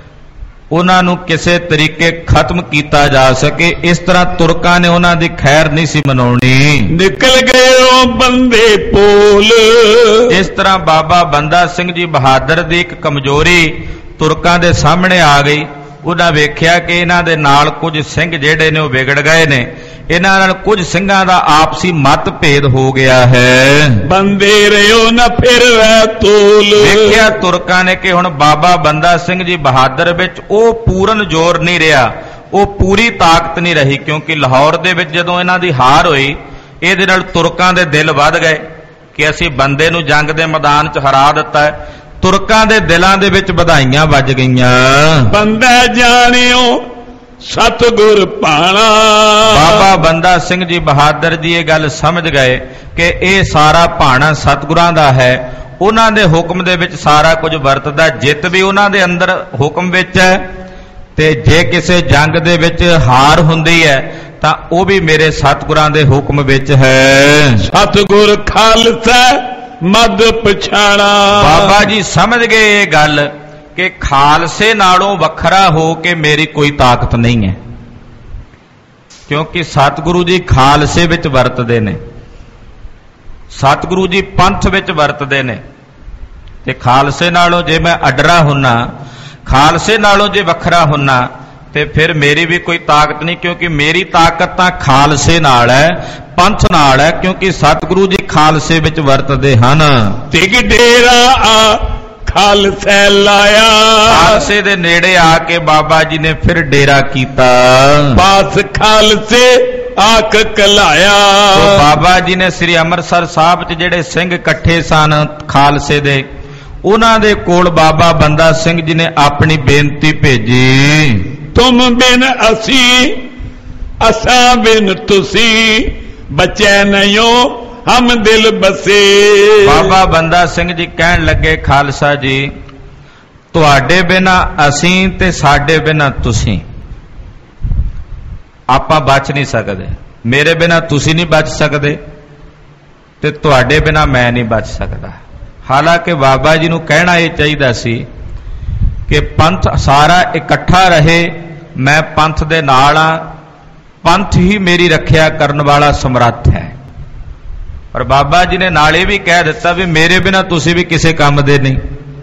ਉਹਨਾਂ ਨੂੰ ਕਿਸੇ ਤਰੀਕੇ ਖਤਮ ਕੀਤਾ ਜਾ ਸਕੇ। ਇਸ ਤਰ੍ਹਾਂ ਤੁਰਕਾਂ ਨੇ ਉਹਨਾਂ ਦੀ ਖੈਰ ਨਹੀਂ ਸੀ ਮਨਾਉਣੀ। ਨਿਕਲ ਗਏ ਉਹ ਬੰਦੇ ਪੋਲ। ਇਸ ਤਰ੍ਹਾਂ ਬਾਬਾ ਬੰਦਾ ਸਿੰਘ ਜੀ ਬਹਾਦਰ ਦੀ ਇੱਕ ਕਮਜ਼ੋਰੀ ਤੁਰਕਾਂ ਦੇ ਸਾਹਮਣੇ ਆ ਗਈ। ਉਹਨਾਂ ਵੇਖਿਆ ਕਿ ਇਹਨਾਂ ਦੇ ਨਾਲ ਕੁਝ ਸਿੰਘ ਜਿਹੜੇ ਨੇ ਉਹ ਵਿਗੜ ਗਏ ਨੇ, ਇਹਨਾਂ ਨਾਲ ਕੁਝ ਸਿੰਘਾਂ ਦਾ ਆਪਸੀ ਮਤਭੇਦ ਹੋ ਗਿਆ ਹੈ। ਬੰਦੇ ਰਿਓ ਨਾ ਫਿਰ ਵੈ ਤੋਲ। ਵੇਖਿਆ ਤੁਰਕਾਂ ਨੇ ਕਿ ਹੁਣ ਬਾਬਾ ਬੰਦਾ ਸਿੰਘ ਜੀ ਬਹਾਦਰ ਵਿੱਚ ਉਹ ਪੂਰਨ ਜ਼ੋਰ ਨਹੀਂ ਰਿਹਾ, ਉਹ ਪੂਰੀ ਤਾਕਤ ਨਹੀਂ ਰਹੀ, ਕਿਉਂਕਿ ਲਾਹੌਰ ਦੇ ਵਿੱਚ ਜਦੋਂ ਇਹਨਾਂ ਦੀ ਹਾਰ ਹੋਈ, ਇਹਦੇ ਨਾਲ ਤੁਰਕਾਂ ਦੇ ਦਿਲ ਵੱਧ ਗਏ ਕਿ ਅਸੀਂ ਬੰਦੇ ਨੂੰ ਜੰਗ ਦੇ ਮੈਦਾਨ 'ਚ ਹਰਾ ਦਿੱਤਾ ਹੈ। ਤੁਰਕਾਂ ਦੇ ਦਿਲਾਂ ਦੇ ਵਿੱਚ ਵਧਾਈਆਂ ਵੱਜ ਗਈਆਂ। ਬੰਦਾ ਜਾਣਿਓ ਸਤਿਗੁਰ ਭਾਣਾ। ਬਾਬਾ ਬੰਦਾ ਸਿੰਘ ਜੀ ਬਹਾਦਰ ਜੀ ਇਹ ਗੱਲ ਸਮਝ ਗਏ ਕਿ ਇਹ ਸਾਰਾ ਭਾਣਾ ਸਤਿਗੁਰਾਂ ਦਾ ਹੈ, ਉਹਨਾਂ ਦੇ ਹੁਕਮ ਦੇ ਵਿੱਚ ਸਾਰਾ ਕੁਝ ਵਰਤਦਾ। ਜਿੱਤ ਵੀ ਉਹਨਾਂ ਦੇ ਅੰਦਰ ਹੁਕਮ ਵਿੱਚ ਹੈ, ਤੇ ਜੇ ਕਿਸੇ ਜੰਗ ਦੇ ਵਿੱਚ ਹਾਰ ਹੁੰਦੀ ਹੈ ਤਾਂ ਉਹ ਵੀ ਮੇਰੇ ਸਤਿਗੁਰਾਂ ਦੇ ਹੁਕਮ ਵਿੱਚ ਹੈ। ਸਤਿਗੁਰ ਖਾਲਸਾ ਮਦ ਪਛਾਣਾ। ਬਾਬਾ ਜੀ ਸਮਝ ਗਏ ਇਹ ਗੱਲ ਕਿ ਖਾਲਸੇ ਨਾਲੋਂ ਵੱਖਰਾ ਹੋ ਕੇ ਮੇਰੀ ਕੋਈ ਤਾਕਤ ਨਹੀਂ ਹੈ, ਕਿਉਂਕਿ ਸਤਿਗੁਰੂ ਜੀ ਖਾਲਸੇ ਵਿੱਚ ਵਰਤਦੇ ਨੇ, ਸਤਿਗੁਰੂ ਜੀ ਪੰਥ ਵਿੱਚ ਵਰਤਦੇ ਨੇ, ਤੇ ਖਾਲਸੇ ਨਾਲੋਂ ਜੇ ਮੈਂ ਅਡਰਾ ਹੁੰਨਾ, ਖਾਲਸੇ ਨਾਲੋਂ ਜੇ ਵੱਖਰਾ ਹੁੰਨਾ, ਤੇ ਫਿਰ ਮੇਰੀ ਵੀ ਕੋਈ ਤਾਕਤ ਨਹੀਂ, ਕਿਉਂਕਿ ਮੇਰੀ ਤਾਕਤ ਤਾਂ ਖਾਲਸੇ ਨਾਲ ਹੈ, ਪੰਥ ਨਾਲ ਹੈ, ਕਿਉਂਕਿ ਸਤਿਗੁਰੂ ਜੀ ਖਾਲਸੇ ਵਿੱਚ ਵਰਤਦੇ ਹਨ। ਤਿਗ ਡੇਰਾ ਆ ਖਾਲਸਾ ਲਾਇਆ। ਖਾਲਸੇ ਦੇ ਨੇੜੇ ਆ ਕੇ ਬਾਬਾ ਜੀ ਨੇ ਫਿਰ ਡੇਰਾ ਕੀਤਾ। ਪਾਸ ਖਾਲਸੇ ਆਖ ਕਲਾਇਆ। ਬਾਬਾ ਜੀ ਨੇ ਸ੍ਰੀ ਅੰਮ੍ਰਿਤਸਰ ਸਾਹਿਬ 'ਚ ਜਿਹੜੇ ਸਿੰਘ ਇਕੱਠੇ ਸਨ ਖਾਲਸੇ ਦੇ, ਉਹਨਾਂ ਦੇ ਕੋਲ ਬਾਬਾ ਬੰਦਾ ਸਿੰਘ ਜੀ ਨੇ ਆਪਣੀ ਬੇਨਤੀ ਭੇਜੀ। ਤੁਮ ਬਿਨ ਅਸੀਂ ਅਸਾਂ ਬਿਨ ਤੁਸੀਂ, ਬਚੈ ਨਯੋ ਹਮ ਦਿਲ ਬਸੇ। ਬਾਬਾ ਬੰਦਾ ਸਿੰਘ ਜੀ ਕਹਿਣ ਲੱਗੇ, ਖਾਲਸਾ ਜੀ ਤੁਹਾਡੇ ਬਿਨਾ ਅਸੀਂ ਤੇ ਸਾਡੇ ਬਿਨਾ ਤੁਸੀਂ, ਆਪਾਂ ਬਚ ਨਹੀਂ ਸਕਦੇ। ਮੇਰੇ ਬਿਨਾ ਤੁਸੀਂ ਨਹੀਂ ਬਚ ਸਕਦੇ ਤੇ ਤੁਹਾਡੇ ਬਿਨਾ ਮੈਂ ਨਹੀਂ ਬਚ ਸਕਦਾ। ਹਾਲਾਂਕਿ ਬਾਬਾ ਜੀ ਨੂੰ ਕਹਿਣਾ ਇਹ ਚਾਹੀਦਾ ਸੀ ਕਿ ਪੰਥ ਸਾਰਾ ਇਕੱਠਾ ਰਹੇ, ਮੈਂ ਪੰਥ ਦੇ ਨਾਲ ਆ, ਪੰਥ ਹੀ ਮੇਰੀ ਰੱਖਿਆ ਕਰਨ ਵਾਲਾ ਸਮਰੱਥ ਹੈ। ਪਰ ਬਾਬਾ ਜੀ ਨੇ ਨਾਲੇ ਵੀ ਕਹਿ ਦਿੱਤਾ ਵੀ ਮੇਰੇ ਬਿਨਾ ਤੁਸੀਂ ਵੀ ਕਿਸੇ ਕੰਮ ਦੇ ਨਹੀਂ।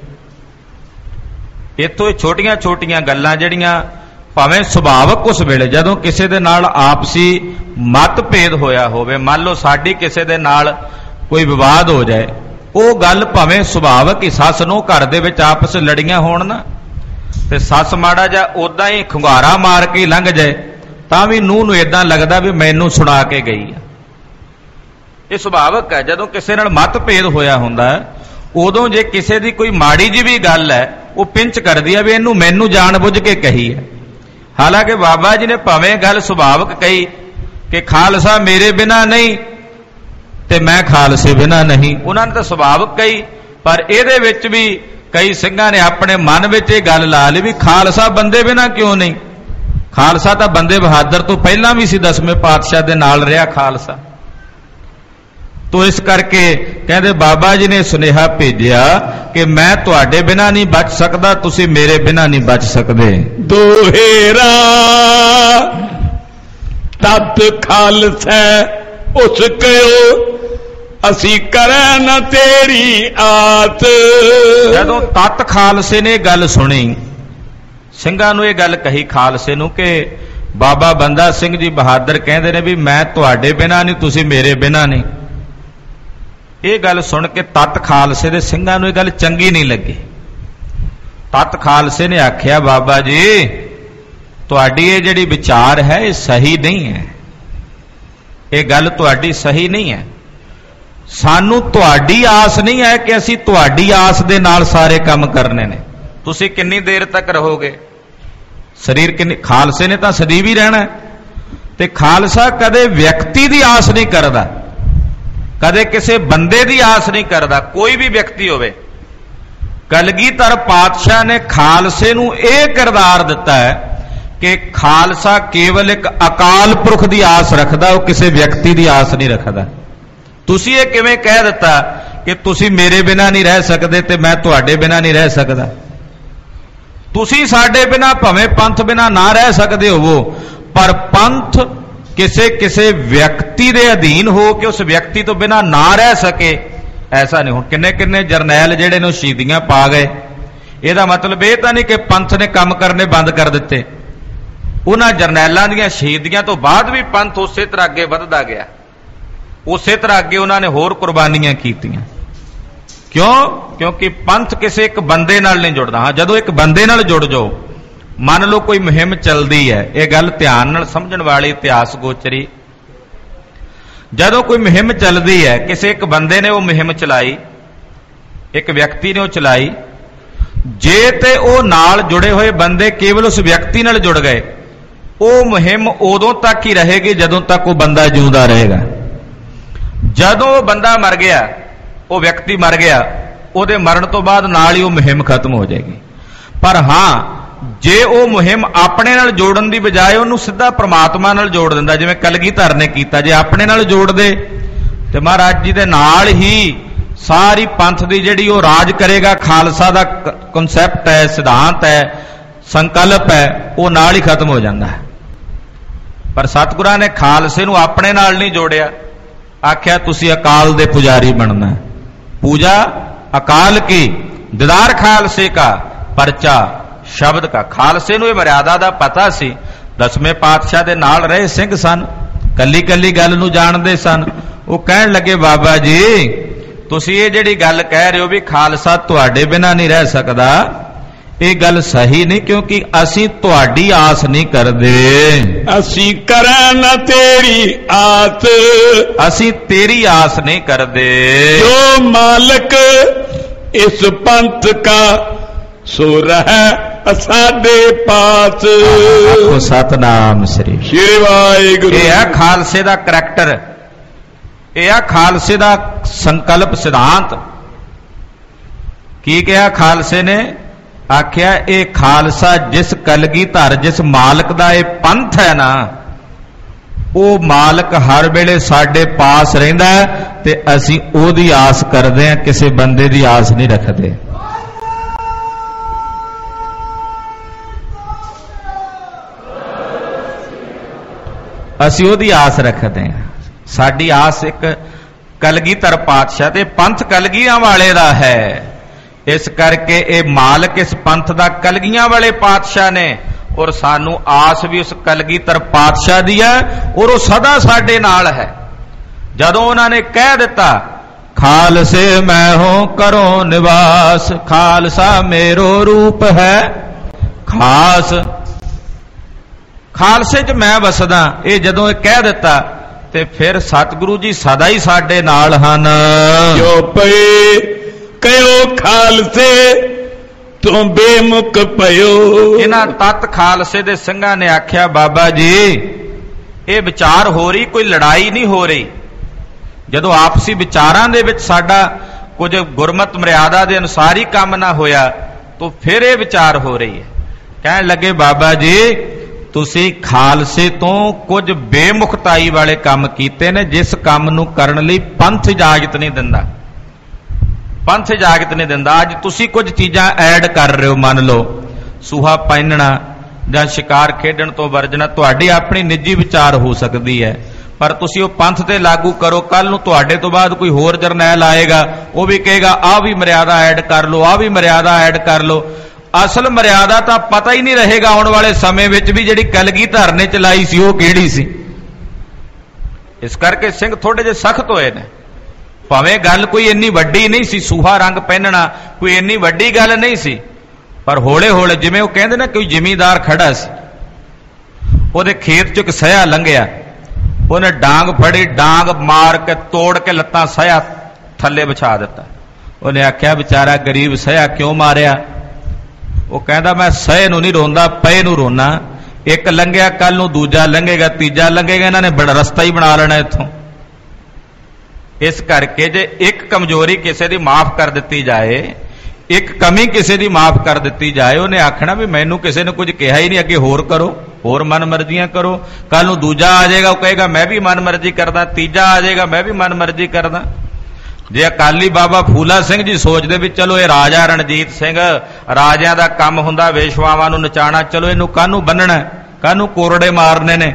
ਇੱਥੋਂ ਇਹ ਛੋਟੀਆਂ ਛੋਟੀਆਂ ਗੱਲਾਂ ਜਿਹੜੀਆਂ ਭਾਵੇਂ ਸੁਭਾਵਕ ਉਸ ਵੇਲੇ ਜਦੋਂ ਕਿਸੇ ਦੇ ਨਾਲ ਆਪਸੀ ਮਤਭੇਦ ਹੋਇਆ ਹੋਵੇ, ਮੰਨ ਲਓ ਸਾਡੀ ਕਿਸੇ ਦੇ ਨਾਲ ਕੋਈ ਵਿਵਾਦ ਹੋ ਜਾਏ, ਉਹ ਗੱਲ ਭਾਵੇਂ ਸੁਭਾਵਕ ਹੀ ਸੱਸ ਨੂੰ ਘਰ ਦੇ ਵਿੱਚ ਆਪਸ ਲੜੀਆਂ ਹੋਣ ਨਾ, ਤੇ ਸੱਸ ਮਾੜਾ ਜਾਂ ਉਦਾਂ ਹੀ ਖੁੰਗਾਰਾ ਮਾਰ ਕੇ ਲੰਘ ਜਾਏ ਤਾਂ ਵੀ ਨੂੰਹ ਨੂੰ ਇਦਾਂ ਲੱਗਦਾ ਵੀ ਮੈਨੂੰ ਸੁਣਾ ਕੇ ਗਈ ਆ। ਇਹ ਸੁਭਾਵਕ ਹੈ। ਜਦੋਂ ਕਿਸੇ ਨਾਲ ਮਤਭੇਦ ਹੋਇਆ ਹੁੰਦਾ ਉਦੋਂ ਜੇ ਕਿਸੇ ਦੀ ਕੋਈ ਮਾੜੀ ਜਿਹੀ ਵੀ ਗੱਲ ਹੈ ਉਹ ਪਿੰਚ ਕਰਦੀ ਆ ਵੀ ਇਹਨੂੰ ਮੈਨੂੰ ਜਾਣ ਬੁੱਝ ਕੇ ਕਹੀ ਹੈ। ਹਾਲਾਂਕਿ ਬਾਬਾ ਜੀ ਨੇ ਭਾਵੇਂ ਗੱਲ ਸੁਭਾਵਕ ਕਹੀ ਕਿ ਖਾਲਸਾ ਮੇਰੇ ਬਿਨਾ ਨਹੀਂ ਤੇ ਮੈਂ ਖਾਲਸੇ ਬਿਨਾ ਨਹੀਂ, ਉਹਨਾਂ ਨੇ ਤਾਂ ਸੁਭਾਵਕ ਕਹੀ, ਪਰ ਇਹਦੇ ਵਿੱਚ ਵੀ ਕਈ ਸਿੰਘਾਂ ਨੇ ਆਪਣੇ ਮਨ ਵਿੱਚ ਇਹ ਗੱਲ ਲਾ ਲਈ ਵੀ ਖਾਲਸਾ ਬੰਦੇ ਬਿਨਾ ਕਿਉਂ ਨਹੀਂ। ਖਾਲਸਾ ਤਾਂ ਬੰਦੇ ਬਹਾਦਰ ਤੋਂ ਪਹਿਲਾਂ ਵੀ ਸੀ, ਦਸਵੇਂ ਪਾਤਸ਼ਾਹ ਦੇ ਨਾਲ ਰਿਹਾ ਖਾਲਸਾ। ਤੋ ਇਸ ਕਰਕੇ ਕਹਿੰਦੇ ਬਾਬਾ ਜੀ ਨੇ ਸੁਨੇਹਾ ਭੇਜਿਆ ਕਿ ਮੈਂ ਤੁਹਾਡੇ ਬਿਨਾ ਨਹੀਂ ਬਚ ਸਕਦਾ, ਤੁਸੀਂ ਮੇਰੇ ਬਿਨਾ ਨਹੀਂ ਬਚ ਸਕਦੇ। ਦੋਹੇਰਾ ਤਤ ਖਾਲਸਾ ਉਸ ਕਹਿਓ, ਅਸੀਂ ਕਰੈ ਨਾ ਤੇਰੀ ਆਤ। ਜਦੋਂ ਤਤ ਖਾਲਸੇ ਨੇ ਗੱਲ ਸੁਣੀ, ਸਿੰਘਾਂ ਨੂੰ ਇਹ ਗੱਲ ਕਹੀ ਖਾਲਸੇ ਨੂੰ ਕਿ ਬਾਬਾ ਬੰਦਾ ਸਿੰਘ ਜੀ ਬਹਾਦਰ ਕਹਿੰਦੇ ਨੇ ਵੀ ਮੈਂ ਤੁਹਾਡੇ ਬਿਨਾ ਨਹੀਂ, ਤੁਸੀਂ ਮੇਰੇ ਬਿਨਾ ਨਹੀਂ। ਇਹ ਗੱਲ ਸੁਣ ਕੇ ਤਤ ਖਾਲਸੇ ਦੇ ਸਿੰਘਾਂ ਨੂੰ ਇਹ ਗੱਲ ਚੰਗੀ ਨਹੀਂ ਲੱਗੀ। ਤਤ ਖਾਲਸੇ ਨੇ ਆਖਿਆ, ਬਾਬਾ ਜੀ ਤੁਹਾਡੀ ਇਹ ਜਿਹੜੀ ਵਿਚਾਰ ਹੈ ਇਹ ਸਹੀ ਨਹੀਂ ਹੈ, ਇਹ ਗੱਲ ਤੁਹਾਡੀ ਸਹੀ ਨਹੀਂ ਹੈ। ਸਾਨੂੰ ਤੁਹਾਡੀ ਆਸ ਨਹੀਂ ਹੈ ਕਿ ਅਸੀਂ ਤੁਹਾਡੀ ਆਸ ਦੇ ਨਾਲ ਸਾਰੇ ਕੰਮ ਕਰਨੇ ਨੇ। ਤੁਸੀਂ ਕਿੰਨੀ ਦੇਰ ਤੱਕ ਰਹੋਗੇ, ਸਰੀਰ ਕਿੰਨੀ, ਖਾਲਸੇ ਨੇ ਤਾਂ ਸਦੀਵ ਹੀ ਰਹਿਣਾ ਤੇ ਖਾਲਸਾ ਕਦੇ ਵਿਅਕਤੀ ਦੀ ਆਸ ਨਹੀਂ ਕਰਦਾ, ਕਦੇ ਕਿਸੇ ਬੰਦੇ ਦੀ ਆਸ ਨਹੀਂ ਕਰਦਾ, ਕੋਈ ਵੀ ਵਿਅਕਤੀ ਹੋਵੇ। ਕਲਗੀਧਰ ਪਾਤਸ਼ਾਹ ਨੇ ਖਾਲਸੇ ਨੂੰ ਇਹ ਕਿਰਦਾਰ ਦਿੱਤਾ ਹੈ ਕਿ ਖਾਲਸਾ ਕੇਵਲ ਇੱਕ ਅਕਾਲ ਪੁਰਖ ਦੀ ਆਸ ਰੱਖਦਾ, ਉਹ ਕਿਸੇ ਵਿਅਕਤੀ ਦੀ ਆਸ ਨਹੀਂ ਰੱਖਦਾ। ਤੁਸੀਂ ਇਹ ਕਿਵੇਂ ਕਹਿ ਦਿੱਤਾ ਕਿ ਤੁਸੀਂ ਮੇਰੇ ਬਿਨਾ ਨਹੀਂ ਰਹਿ ਸਕਦੇ ਤੇ ਮੈਂ ਤੁਹਾਡੇ ਬਿਨਾ ਨਹੀਂ ਰਹਿ ਸਕਦਾ? ਤੁਸੀਂ ਸਾਡੇ ਬਿਨਾ ਭਾਵੇਂ ਪੰਥ ਬਿਨਾ ਨਾ ਰਹਿ ਸਕਦੇ ਹੋਵੋ, ਪਰ ਪੰਥ ਕਿਸੇ ਕਿਸੇ ਵਿਅਕਤੀ ਦੇ ਅਧੀਨ ਹੋ ਕੇ ਉਸ ਵਿਅਕਤੀ ਤੋਂ ਬਿਨਾ ਨਾ ਰਹਿ ਸਕੇ, ਐਸਾ ਨਹੀਂ। ਹੁਣ ਕਿੰਨੇ ਕਿੰਨੇ ਜਰਨੈਲ ਜਿਹੜੇ ਨੇ ਸ਼ਹੀਦੀਆਂ ਪਾ ਗਏ, ਇਹਦਾ ਮਤਲਬ ਇਹ ਤਾਂ ਨਹੀਂ ਕਿ ਪੰਥ ਨੇ ਕੰਮ ਕਰਨੇ ਬੰਦ ਕਰ ਦਿੱਤੇ। ਉਹਨਾਂ ਜਰਨੈਲਾਂ ਦੀਆਂ ਸ਼ਹੀਦੀਆਂ ਤੋਂ ਬਾਅਦ ਵੀ ਪੰਥ ਉਸੇ ਤਰ੍ਹਾਂ ਅੱਗੇ ਵੱਧਦਾ ਗਿਆ, ਉਸੇ ਤਰ੍ਹਾਂ ਅੱਗੇ ਉਹਨਾਂ ਨੇ ਹੋਰ ਕੁਰਬਾਨੀਆਂ ਕੀਤੀਆਂ। ਕਿਉਂ? ਕਿਉਂਕਿ ਪੰਥ ਕਿਸੇ ਇੱਕ ਬੰਦੇ ਨਾਲ ਨਹੀਂ ਜੁੜਦਾ। ਹਾਂ, ਜਦੋਂ ਇੱਕ ਬੰਦੇ ਨਾਲ ਜੁੜ ਜਾਓ, ਮੰਨ ਲਓ ਕੋਈ ਮੁਹਿੰਮ ਚੱਲਦੀ ਹੈ, ਇਹ ਗੱਲ ਧਿਆਨ ਨਾਲ ਸਮਝਣ ਵਾਲੀ ਇਤਿਹਾਸ ਗੋਚਰੀ। ਜਦੋਂ ਕੋਈ ਮੁਹਿੰਮ ਚੱਲਦੀ ਹੈ, ਕਿਸੇ ਇੱਕ ਬੰਦੇ ਨੇ ਉਹ ਮੁਹਿੰਮ ਚਲਾਈ, ਇੱਕ ਵਿਅਕਤੀ ਨੇ ਉਹ ਚਲਾਈ, ਜੇ ਤੇ ਉਹ ਨਾਲ ਜੁੜੇ ਹੋਏ ਬੰਦੇ ਕੇਵਲ ਉਸ ਵਿਅਕਤੀ ਨਾਲ ਜੁੜ ਗਏ, ਉਹ ਮੁਹਿੰਮ ਉਦੋਂ ਤੱਕ ਹੀ ਰਹੇਗੀ ਜਦੋਂ ਤੱਕ ਉਹ ਬੰਦਾ ਜਿਉਂਦਾ ਰਹੇਗਾ। ਜਦੋਂ ਉਹ ਬੰਦਾ ਮਰ ਗਿਆ, ਉਹ ਵਿਅਕਤੀ ਮਰ ਗਿਆ, ਉਹਦੇ ਮਰਨ ਤੋਂ ਬਾਅਦ ਨਾਲ ਹੀ ਉਹ ਮੁਹਿੰਮ ਖਤਮ ਹੋ ਜਾਏਗੀ। ਪਰ ਹਾਂ, ਜੇ ਉਹ ਮੁਹਿੰਮ ਆਪਣੇ ਨਾਲ ਜੋੜਨ ਦੀ ਬਜਾਏ ਉਹਨੂੰ ਸਿੱਧਾ ਪ੍ਰਮਾਤਮਾ ਨਾਲ ਜੋੜ ਦਿੰਦਾ, ਜਿਵੇਂ ਕਲਗੀਧਰ ਨੇ ਕੀਤਾ, ਜੇ ਆਪਣੇ ਨਾਲ ਜੋੜਦੇ ਤੇ ਮਹਾਰਾਜ ਜੀ ਦੇ ਨਾਲ ਹੀ ਸਾਰੀ ਪੰਥ ਦੀ ਜਿਹੜੀ ਉਹ ਰਾਜ ਕਰੇਗਾ, ਖਾਲਸਾ ਦਾ ਕਨਸੈਪਟ ਹੈ, ਸਿਧਾਂਤ ਹੈ, ਸੰਕਲਪ ਹੈ, ਉਹ ਨਾਲ ਹੀ ਖਤਮ ਹੋ ਜਾਂਦਾ ਹੈ। ਪਰ ਸਤਿਗੁਰਾਂ ਨੇ ਖਾਲਸੇ ਨੂੰ ਆਪਣੇ ਨਾਲ ਨਹੀਂ ਜੋੜਿਆ, ਆਖਿਆ ਤੁਸੀਂ ਅਕਾਲ ਦੇ ਪੁਜਾਰੀ ਬਣਨਾ। ਪੂਜਾ ਅਕਾਲ ਕੀ, ਦੀਦਾਰ ਖਾਲਸੇ ਕਾ, ਪਰਚਾ ਸ਼ਬਦ ਕਾ। ਖਾਲਸੇ ਨੂੰ ਇਹ ਮਰਿਆਦਾ ਦਾ ਪਤਾ ਸੀ। ਦਸਵੇਂ ਪਾਤਸ਼ਾਹ ਦੇ ਨਾਲ ਰਹੇ ਸਿੰਘ ਸਨ, ਕੱਲੀ ਕੱਲੀ ਗੱਲ ਨੂੰ ਜਾਣਦੇ ਸਨ। ਉਹ ਕਹਿਣ ਲੱਗੇ, ਬਾਬਾ ਜੀ ਤੁਸੀਂ ਇਹ ਜਿਹੜੀ ਗੱਲ ਕਹਿ ਰਹੇ ਹੋ ਵੀ ਖਾਲਸਾ ਤੁਹਾਡੇ ਬਿਨਾਂ ਨਹੀਂ ਰਹਿ ਸਕਦਾ, ਇਹ ਗੱਲ ਸਹੀ ਨਹੀਂ, ਕਿਉਂਕਿ ਅਸੀਂ ਤੁਹਾਡੀ ਆਸ ਨਹੀਂ ਕਰਦੇ। ਅਸੀਂ ਕਰਾਂ ਨਾ ਤੇਰੀ ਆਸ, ਅਸੀਂ ਤੇਰੀ ਆਸ ਨਹੀਂ ਕਰਦੇ। ਜੋ ਮਾਲਕ ਇਸ ਪੰਥ ਕਾ ਸੋ ਰਹਿ ਸਾਡੇ ਪਾਸ। ਆਖੋ ਸਤਨਾਮ ਸ੍ਰੀ ਸ਼੍ਰੀ ਵਾਹਿਗੁਰੂ। ਇਹ ਹੈ ਖਾਲਸੇ ਦਾ ਕਰੈਕਟਰ, ਇਹ ਆ ਖਾਲਸੇ ਦਾ ਸੰਕਲਪ ਸਿਧਾਂਤ। ਕੀ ਕਿਹਾ ਖਾਲਸੇ ਨੇ? ਆਖਿਆ ਇਹ ਖਾਲਸਾ ਜਿਸ ਕਲਗੀਧਰ, ਜਿਸ ਮਾਲਕ ਦਾ ਇਹ ਪੰਥ ਹੈ ਨਾ, ਉਹ ਮਾਲਕ ਹਰ ਵੇਲੇ ਸਾਡੇ ਪਾਸ ਰਹਿੰਦਾ ਤੇ ਅਸੀਂ ਉਹਦੀ ਆਸ ਕਰਦੇ ਹਾਂ, ਕਿਸੇ ਬੰਦੇ ਦੀ ਆਸ ਨਹੀਂ ਰੱਖਦੇ। ਅਸੀਂ ਉਹਦੀ ਆਸ ਰੱਖਦੇ ਹਾਂ। ਸਾਡੀ ਆਸ ਇੱਕ ਕਲਗੀਧਰ ਪਾਤਸ਼ਾਹ ਤੇ ਪੰਥ ਕਲਗੀਆਂ ਵਾਲੇ ਦਾ ਹੈ। ਇਸ ਕਰਕੇ ਇਹ ਮਾਲਕ ਇਸ ਪੰਥ ਦਾ ਕਲਗੀਆਂ ਵਾਲੇ ਪਾਤਸ਼ਾਹ ਨੇ, ਔਰ ਸਾਨੂੰ ਆਸ ਵੀ ਉਸ ਕਲਗੀਧਰ ਪਾਤਸ਼ਾਹ ਦੀ ਹੈ, ਔਰ ਉਹ ਸਦਾ ਸਾਡੇ ਨਾਲ ਹੈ। ਜਦੋਂ ਉਹਨਾਂ ਨੇ ਕਹਿ ਦਿੱਤਾ ਖਾਲਸੇ ਮੈਂ ਹੋ ਕਰੋ ਨਿਵਾਸ, ਖਾਲਸਾ ਮੇਰੋ ਰੂਪ ਹੈ ਖਾਸ, ਖਾਲਸੇ 'ਚ ਮੈਂ ਵਸਦਾ, ਇਹ ਜਦੋਂ ਇਹ ਕਹਿ ਦਿੱਤਾ ਤੇ ਫਿਰ ਸਤਿਗੁਰੂ ਜੀ ਸਦਾ ਹੀ ਸਾਡੇ ਨਾਲ ਹਨ। ਜੋ ਪਏ ਕਹਿਓ ਖਾਲਸੇ ਤੂੰ ਬੇਮੁਖ ਭਇਓ। ਇਹਨਾਂ ਤਤ ਖਾਲਸੇ ਦੇ ਸਿੰਘਾਂ ਨੇ ਆਖਿਆ ਬਾਬਾ ਜੀ ਇਹ ਵਿਚਾਰ ਹੋ ਰਹੀ, ਕੋਈ ਲੜਾਈ ਨਹੀਂ ਹੋ ਰਹੀ। ਜਦੋਂ ਆਪਸੀ ਵਿਚਾਰਾਂ ਦੇ ਵਿੱਚ ਸਾਡਾ ਕੁਝ ਗੁਰਮਤ ਮਰਿਆਦਾ ਦੇ ਅਨੁਸਾਰ ਹੀ ਕੰਮ ਨਾ ਹੋਇਆ ਤਾਂ ਫਿਰ ਇਹ ਵਿਚਾਰ ਹੋ ਰਹੀ ਹੈ। ਕਹਿਣ ਲੱਗੇ ਬਾਬਾ ਜੀ ਤੁਸੀਂ ਖਾਲਸੇ ਤੋਂ ਕੁਝ ਬੇਮੁਖਤਾਈ ਵਾਲੇ ਕੰਮ ਕੀਤੇ ਨੇ, ਜਿਸ ਕੰਮ ਨੂੰ ਕਰਨ ਲਈ ਪੰਥ ਇਜਾਜ਼ਤ ਨਹੀਂ ਦਿੰਦਾ, ਪੰਥ ਇਜਾਜ਼ਤ ਨਹੀਂ ਦਿੰਦਾ। ਅੱਜ ਤੁਸੀਂ ਕੁਝ ਚੀਜ਼ਾਂ ਐਡ ਕਰ ਰਹੇ ਹੋ, ਮੰਨ ਲਓ ਸੂਹਾ ਪਹਿਨਣਾ ਜਾਂ ਸ਼ਿਕਾਰ ਖੇਡਣ ਤੋਂ ਵਰਜਣਾ, ਤੁਹਾਡੀ ਆਪਣੀ ਨਿੱਜੀ ਵਿਚਾਰ ਹੋ ਸਕਦੀ ਹੈ, ਪਰ ਤੁਸੀਂ ਉਹ ਪੰਥ ਤੇ ਲਾਗੂ ਕਰੋ। ਕੱਲ ਨੂੰ ਤੁਹਾਡੇ ਤੋਂ ਬਾਅਦ ਕੋਈ ਹੋਰ ਜਰਨੈਲ ਆਏਗਾ, ਉਹ ਵੀ ਕਹੇਗਾ ਆਹ ਵੀ ਮਰਿਆਦਾ ਐਡ ਕਰ ਲਓ, ਆਹ ਵੀ ਮਰਿਆਦਾ ਐਡ ਕਰ ਲਓ। ਅਸਲ ਮਰਿਆਦਾ ਤਾਂ ਪਤਾ ਹੀ ਨਹੀਂ ਰਹੇਗਾ ਆਉਣ ਵਾਲੇ ਸਮੇਂ ਵਿੱਚ ਵੀ ਜਿਹੜੀ ਕਲਗੀਧਰ ਨੇ ਚਲਾਈ ਸੀ ਉਹ ਕਿਹੜੀ ਸੀ। ਇਸ ਕਰਕੇ ਸਿੰਘ ਥੋੜੇ ਜਿਹੇ ਸਖਤ ਹੋਏ ਨੇ। ਭਾਵੇਂ ਗੱਲ ਕੋਈ ਇੰਨੀ ਵੱਡੀ ਨਹੀਂ ਸੀ, ਸੂਹਾ ਰੰਗ ਪਹਿਨਣਾ ਕੋਈ ਇੰਨੀ ਵੱਡੀ ਗੱਲ ਨਹੀਂ ਸੀ, ਪਰ ਹੌਲੇ ਹੌਲੇ ਜਿਵੇਂ ਉਹ ਕਹਿੰਦੇ ਨਾ ਕੋਈ ਜ਼ਿਮੀਂਦਾਰ ਖੜਾ ਸੀ, ਉਹਦੇ ਖੇਤ 'ਚ ਇੱਕ ਸਹਿਆ ਲੰਘਿਆ, ਉਹਨੇ ਡਾਂਗ ਫੜੀ, ਡਾਂਗ ਮਾਰ ਕੇ ਤੋੜ ਕੇ ਲੱਤਾਂ ਸਹਿਆ ਥੱਲੇ ਵਿਛਾ ਦਿੱਤਾ। ਉਹਨੇ ਆਖਿਆ ਵਿਚਾਰਾ ਗਰੀਬ ਸਹਿਆ ਕਿਉਂ ਮਾਰਿਆ? ਉਹ ਕਹਿੰਦਾ ਮੈਂ ਸਹਿ ਨੂੰ ਨਹੀਂ ਰੋਂਦਾ, ਪਏ ਨੂੰ ਰੋਣਾ। ਇੱਕ ਲੰਘਿਆ, ਕੱਲ ਨੂੰ ਦੂਜਾ ਲੰਘੇਗਾ, ਤੀਜਾ ਲੰਘੇਗਾ, ਇਹਨਾਂ ਨੇ ਬੜਾ ਰਸਤਾ ਹੀ ਬਣਾ ਲੈਣਾ ਇੱਥੋਂ। ਇਸ ਕਰਕੇ ਜੇ ਇੱਕ ਕਮਜ਼ੋਰੀ ਕਿਸੇ ਦੀ ਮਾਫ ਕਰ ਦਿੱਤੀ ਜਾਏ, ਇੱਕ ਕਮੀ ਕਿਸੇ ਦੀ ਮਾਫ ਕਰ ਦਿੱਤੀ ਜਾਏ, ਉਹਨੇ ਆਖਣਾ ਵੀ ਮੈਨੂੰ ਕਿਸੇ ਨੇ ਕੁਝ ਕਿਹਾ ਹੀ ਨਹੀਂ, ਅੱਗੇ ਹੋਰ ਕਰੋ, ਹੋਰ ਮਨ ਮਰਜ਼ੀਆਂ ਕਰੋ। ਕੱਲ ਨੂੰ ਦੂਜਾ ਆ ਜਾਏਗਾ, ਉਹ ਕਹੇਗਾ ਮੈਂ ਵੀ ਮਨ ਮਰਜ਼ੀ ਕਰਦਾ, ਤੀਜਾ ਆ ਜਾਏਗਾ ਮੈਂ ਵੀ ਮਨ ਮਰਜ਼ੀ ਕਰਦਾ। ਜੇ ਅਕਾਲੀ ਬਾਬਾ ਫੂਲਾ ਸਿੰਘ ਜੀ ਸੋਚਦੇ ਵੀ ਚਲੋ ਇਹ ਰਾਜਾ ਰਣਜੀਤ ਸਿੰਘ, ਰਾਜਿਆਂ ਦਾ ਕੰਮ ਹੁੰਦਾ ਵੇਸ਼ਵਾਵਾਂ ਨੂੰ ਨਚਾਣਾ, ਚਲੋ ਇਹਨੂੰ ਕਾਹਨੂੰ ਬੰਨਣਾ, ਕਾਹਨੂੰ ਕੋਰੜੇ ਮਾਰਨੇ ਨੇ,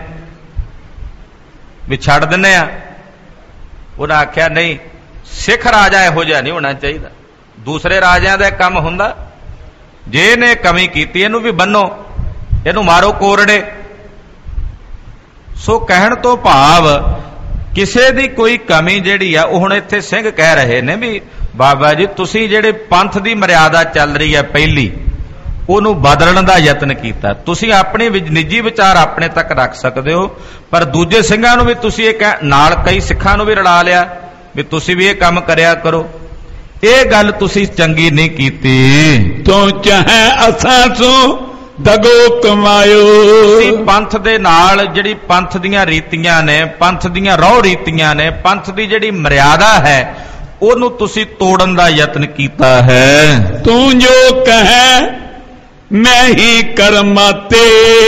ਵੀ ਛੱਡ ਦਿੰਨੇ ਆ। ਉਹਨਾਂ ਆਖਿਆ ਨਹੀਂ, ਸਿੱਖ ਰਾਜਾ ਇਹੋ ਜਿਹਾ ਨਹੀਂ ਹੋਣਾ ਚਾਹੀਦਾ, ਦੂਸਰੇ ਰਾਜਿਆਂ ਦਾ ਕੰਮ ਹੁੰਦਾ। ਜੇ ਇਹਨੇ ਕਮੀ ਕੀਤੀ ਇਹਨੂੰ ਵੀ ਬੰਨੋ, ਇਹਨੂੰ ਮਾਰੋ ਕੋਰੜੇ। ਸੋ ਕਹਿਣ ਤੋਂ ਭਾਵ ਕਿਸੇ ਦੀ ਕੋਈ ਕਮੀ ਜਿਹੜੀ ਆ, ਉਹ ਹੁਣ ਇੱਥੇ ਸਿੰਘ ਕਹਿ ਰਹੇ ਨੇ ਵੀ ਬਾਬਾ ਜੀ ਤੁਸੀਂ ਜਿਹੜੇ ਪੰਥ ਦੀ ਮਰਿਆਦਾ ਚੱਲ ਰਹੀ ਹੈ ਪਹਿਲੀ, ਉਹਨੂੰ ਬਦਲਣ ਦਾ ਯਤਨ ਕੀਤਾ। ਤੁਸੀਂ ਆਪਣੇ ਨਿੱਜੀ ਵਿਚਾਰ ਆਪਣੇ ਤੱਕ ਰੱਖ ਸਕਦੇ ਹੋ, ਪਰ ਦੂਜੇ ਸਿੰਘਾਂ ਨੂੰ ਵੀ ਤੁਸੀਂ ਇਹ ਨਾਲ ਕਈ ਸਿੱਖਾਂ ਨੂੰ ਵੀ ਰਲਾ ਲਿਆ ਵੀ ਤੁਸੀਂ ਵੀ ਇਹ ਕੰਮ ਕਰਿਆ ਕਰੋ। ਇਹ ਗੱਲ ਤੁਸੀਂ ਚੰਗੀ ਨਹੀਂ ਕੀਤੀ। ਤੂੰ ਚਾਹੇ ਅਸਾਂ ਤੋਂ ਦਗੋ ਕਮਾਇਓ। ਤੁਸੀਂ ਪੰਥ ਦੇ ਨਾਲ ਜਿਹੜੀ ਪੰਥ ਦੀਆਂ ਰੀਤੀਆਂ ਨੇ, ਪੰਥ ਦੀਆਂ ਰਹੁ ਰੀਤੀਆਂ ਨੇ, ਪੰਥ ਦੀ ਜਿਹੜੀ ਮਰਿਆਦਾ ਹੈ, ਉਹਨੂੰ ਤੁਸੀਂ ਤੋੜਨ ਦਾ ਯਤਨ ਕੀਤਾ ਹੈ। ਤੂੰ ਜੋ ਕਹੈ ਮੈਂ ਹੀ ਕਰਮਾਤੇ,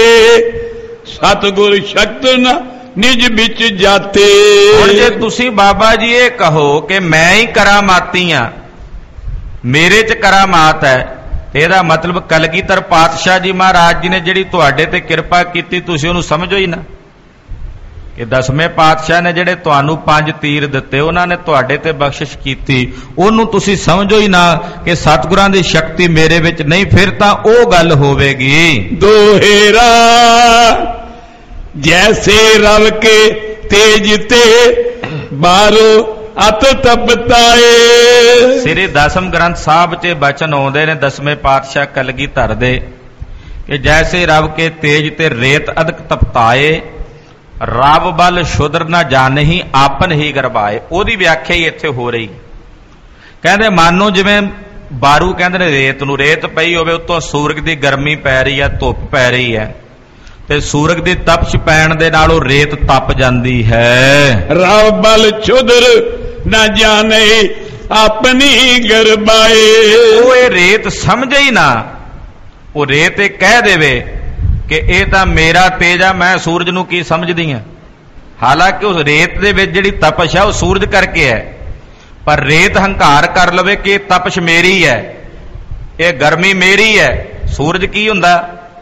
ਸਤਿਗੁਰ ਸ਼ਕਤ ਨ ਨਿਜ ਵਿੱਚ ਜਾਤੇ। ਹੁਣ ਜੇ ਤੁਸੀਂ ਬਾਬਾ ਜੀ ਇਹ ਕਹੋ ਕਿ ਮੈਂ ਹੀ ਕਰਾਮਾਤੀ ਆ, ਮੇਰੇ 'ਚ ਕਰਾਮਾਤ ਹੈ, ਇਹਦਾ ਮਤਲਬ ਕਲਗੀਧਰ ਪਾਤਸ਼ਾਹ ਜੀ ਮਹਾਰਾਜ ਜੀ ਨੇ ਜਿਹੜੀ ਤੁਹਾਡੇ ਤੇ ਕਿਰਪਾ ਕੀਤੀ ਤੁਸੀਂ ਉਹਨੂੰ ਸਮਝੋ ਹੀ ਨਾ। ਕਿ ਦਸਵੇਂ ਪਾਤਸ਼ਾਹ ਨੇ ਜਿਹੜੇ ਤੁਹਾਨੂੰ ਪੰਜ ਤੀਰ ਦਿੱਤੇ, ਉਹਨਾਂ ਨੇ ਤੁਹਾਡੇ ਤੇ ਬਖਸ਼ਿਸ਼ ਕੀਤੀ, ਉਹਨੂੰ ਤੁਸੀਂ ਸਮਝੋ ਹੀ ਨਾ ਕਿ ਸਤਿਗੁਰਾਂ ਦੀ ਸ਼ਕਤੀ ਮੇਰੇ ਵਿੱਚ ਨਹੀਂ, ਫਿਰ ਤਾਂ ਉਹ ਗੱਲ ਹੋਵੇਗੀ। ਦੋਹੇਰਾ ਜੈਸੇ ਰਵ ਕੇ ਤੇਜ ਤੇ ਬਾਰੋ ਅਤ ਤਪਤਾਏ। ਸ੍ਰੀ ਦਸਮ ਗ੍ਰੰਥ ਸਾਹਿਬ 'ਚ ਬਚਨ ਆਉਂਦੇ ਨੇ ਦਸਵੇਂ ਪਾਤਸ਼ਾਹ ਕਲਗੀਧਰ ਦੇ ਕਿ ਜੈਸੇ ਰਬ ਕੇ ਤੇਜ ਤੇ ਰੇਤ ਅਦਕ ਤਪਤਾਏ, ਰੱਬ ਬਲ ਸ਼ੁਦਰ ਨਾ ਜਾਣਹੀ ਆਪਨ ਹੀ ਗਰਬਾਏ। ਉਹਦੀ ਵਿਆਖਿਆ ਹੀ ਇੱਥੇ ਹੋ ਰਹੀ। ਕਹਿੰਦੇ ਮਨ ਨੂੰ ਜਿਵੇਂ ਬਾਰੂ ਕਹਿੰਦੇ ਨੇ ਰੇਤ ਨੂੰ, ਰੇਤ ਪਈ ਹੋਵੇ ਉੱਤੋਂ ਸੂਰਜ ਦੀ ਗਰਮੀ ਪੈ ਰਹੀ ਹੈ, ਧੁੱਪ ਪੈ ਰਹੀ ਹੈ, ਤੇ ਸੂਰਜ ਦੀ ਤਪਸ਼ ਪੈਣ ਦੇ ਨਾਲ ਉਹ ਰੇਤ ਤਪ ਜਾਂਦੀ ਹੈ। ਰੱਬ ਬਲ ਸ਼ੁਦਰ ਨਾ ਜਾਣੇ ਆਪਣੀ ਗਰਬਾਏ। ਉਹ ਇਹ ਰੇਤ ਸਮਝੇ ਹੀ ਨਾ, ਉਹ ਰੇਤ ਇਹ ਕਹਿ ਦੇਵੇ ਕਿ ਇਹ ਤਾਂ ਮੇਰਾ ਤੇਜ ਆ, ਮੈਂ ਸੂਰਜ ਨੂੰ ਕੀ ਸਮਝਦੀ ਆ। ਹਾਲਾਂਕਿ ਉਸ ਰੇਤ ਦੇ ਵਿੱਚ ਜਿਹੜੀ ਤਪਸ਼ ਆ ਉਹ ਸੂਰਜ ਕਰਕੇ ਹੈ, ਪਰ ਰੇਤ ਹੰਕਾਰ ਕਰ ਲਵੇ ਕਿ ਇਹ ਤਪਸ਼ ਮੇਰੀ ਹੈ, ਇਹ ਗਰਮੀ ਮੇਰੀ ਹੈ। ਸੂਰਜ ਕੀ ਹੁੰਦਾ?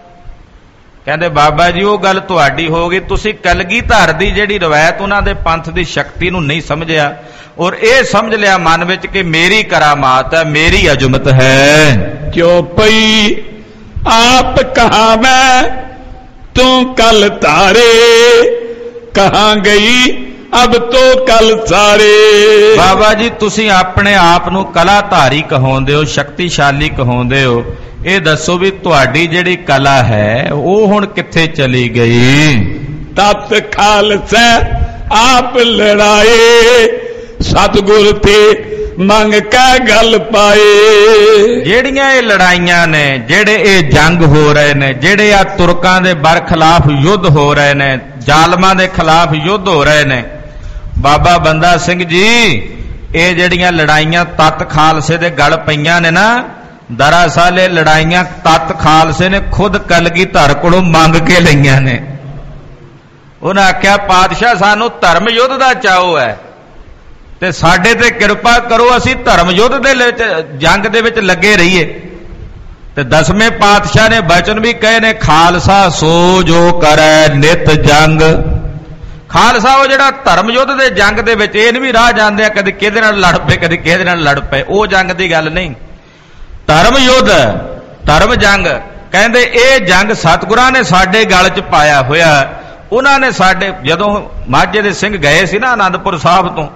ਕਹਿੰਦੇ ਬਾਬਾ ਜੀ ਉਹ ਗੱਲ ਤੁਹਾਡੀ ਹੋ ਗਈ, ਤੁਸੀਂ ਕਲਗੀਧਰ ਦੀ ਜਿਹੜੀ ਰਵਾਇਤ ਉਹਨਾਂ ਦੇ ਪੰਥ ਦੀ ਸ਼ਕਤੀ ਨੂੰ ਨਹੀਂ ਸਮਝਿਆ ਔਰ ਇਹ ਸਮਝ ਲਿਆ ਮਨ ਵਿੱਚ ਕਿ ਮੇਰੀ ਕਰਾਮਾਤ ਹੈ, ਮੇਰੀ ਅਜਮਤ ਹੈ। ਜੋ ਪਈ ਆਪ ਕਹਾਵੈ ਤੂੰ ਕਲ ਤਾਰੇ, ਕਹਾਂ ਗਈ ਅਬ ਤੋ ਕਲ ਸਾਰੇ। ਬਾਬਾ ਜੀ ਤੁਸੀਂ ਆਪਣੇ ਆਪ ਨੂੰ ਕਲਾਧਾਰੀ ਕਹਾਉਂਦੇ ਹੋ, ਸ਼ਕਤੀਸ਼ਾਲੀ ਕਹਾਉਂਦੇ ਹੋ, ਇਹ ਦੱਸੋ ਵੀ ਤੁਹਾਡੀ ਜਿਹੜੀ ਕਲਾ ਹੈ ਉਹ ਹੁਣ ਕਿੱਥੇ ਚਲੀ ਗਈ? ਤਤ ਖਾਲਸਾ ਆਪ ਲੜਾਏ, ਸਤਿਗੁਰ ਤੇ ਮੰਗ ਕੇ ਗੱਲ ਪਾਏ। ਜਿਹੜੀਆਂ ਇਹ ਲੜਾਈਆਂ ਨੇ, ਜਿਹੜੇ ਇਹ ਜੰਗ ਹੋ ਰਹੇ ਨੇ, ਜਿਹੜੇ ਆ ਤੁਰਕਾਂ ਦੇ ਬਰ ਖਿਲਾਫ ਯੁੱਧ ਹੋ ਰਹੇ ਨੇ, ਜ਼ਾਲਮਾਂ ਦੇ ਖਿਲਾਫ ਯੁੱਧ ਹੋ ਰਹੇ ਨੇ, ਬਾਬਾ ਬੰਦਾ ਸਿੰਘ ਜੀ ਇਹ ਜਿਹੜੀਆਂ ਲੜਾਈਆਂ ਤਤ ਖਾਲਸੇ ਦੇ ਗਲ ਪਈਆਂ ਨੇ ਨਾ, ਦਰਅਸਲ ਇਹ ਲੜਾਈਆਂ ਤਤ ਖਾਲਸੇ ਨੇ ਖੁਦ ਕਲਗੀਧਰ ਕੋਲੋਂ ਮੰਗ ਕੇ ਲਈਆਂ ਨੇ। ਉਹਨਾਂ ਆਖਿਆ ਪਾਤਸ਼ਾਹ ਸਾਨੂੰ ਧਰਮ ਯੁੱਧ ਦਾ ਚਾਅ ਹੈ ਤੇ ਸਾਡੇ ਤੇ ਕਿਰਪਾ ਕਰੋ, ਅਸੀਂ ਧਰਮ ਯੁੱਧ ਦੇ ਵਿੱਚ ਜੰਗ ਦੇ ਵਿੱਚ ਲੱਗੇ ਰਹੀਏ। ਤੇ ਦਸਵੇਂ ਪਾਤਸ਼ਾਹ ਨੇ ਬਚਨ ਵੀ ਕਹੇ ਨੇ, ਖਾਲਸਾ ਸੋ ਜੋ ਕਰੈ ਨਿਤ ਜੰਗ। ਖਾਲਸਾ ਉਹ ਜਿਹੜਾ ਧਰਮ ਯੁੱਧ ਦੇ ਜੰਗ ਦੇ ਵਿੱਚ ਇਹ ਨਹੀਂ ਵੀ ਰਾਹ ਜਾਂਦੇ ਆ ਕਦੇ ਕਿਹਦੇ ਨਾਲ ਲੜ ਪਏ ਕਦੇ ਕਿਹਦੇ ਨਾਲ ਲੜ ਪਏ, ਉਹ ਜੰਗ ਦੀ ਗੱਲ ਨਹੀਂ। ਧਰਮ ਯੁੱਧ, ਧਰਮ ਜੰਗ, ਕਹਿੰਦੇ ਇਹ ਜੰਗ ਸਤਿਗੁਰਾਂ ਨੇ ਸਾਡੇ ਗਲ 'ਚ ਪਾਇਆ ਹੋਇਆ। ਉਹਨਾਂ ਨੇ ਸਾਡੇ, ਜਦੋਂ ਮਾਝੇ ਦੇ ਸਿੰਘ ਗਏ ਸੀ ਨਾ ਆਨੰਦਪੁਰ ਸਾਹਿਬ ਤੋਂ,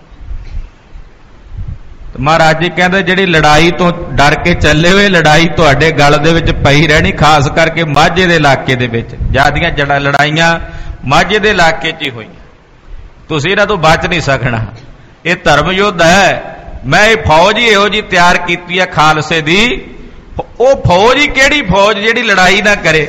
ਮਹਾਰਾਜ ਜੀ ਕਹਿੰਦੇ ਜਿਹੜੀ ਲੜਾਈ ਤੋਂ ਡਰ ਕੇ ਚੱਲੇ ਹੋਏ, ਲੜਾਈ ਤੁਹਾਡੇ ਗਲ ਦੇ ਵਿੱਚ ਪਈ ਰਹਿਣੀ, ਖਾਸ ਕਰਕੇ ਮਾਝੇ ਦੇ ਇਲਾਕੇ ਦੇ ਵਿੱਚ। ਜਿਆਦੀਆਂ ਜੜਾ ਲੜਾਈਆਂ ਮਾਝੇ ਦੇ ਇਲਾਕੇ 'ਚ ਹੀ ਹੋਈਆਂ, ਤੁਸੀਂ ਇਹਨਾਂ ਤੋਂ ਬਚ ਨਹੀਂ ਸਕਣਾ। ਇਹ ਧਰਮ ਯੁੱਧ ਹੈ। ਮੈਂ ਇਹ ਫੌਜ ਹੀ ਇਹੋ ਜੀ ਤਿਆਰ ਕੀਤੀ ਹੈ ਖਾਲਸੇ ਦੀ। ਉਹ ਫੌਜ ਹੀ ਕਿਹੜੀ ਫੌਜ ਜਿਹੜੀ ਲੜਾਈ ਨਾ ਕਰੇ?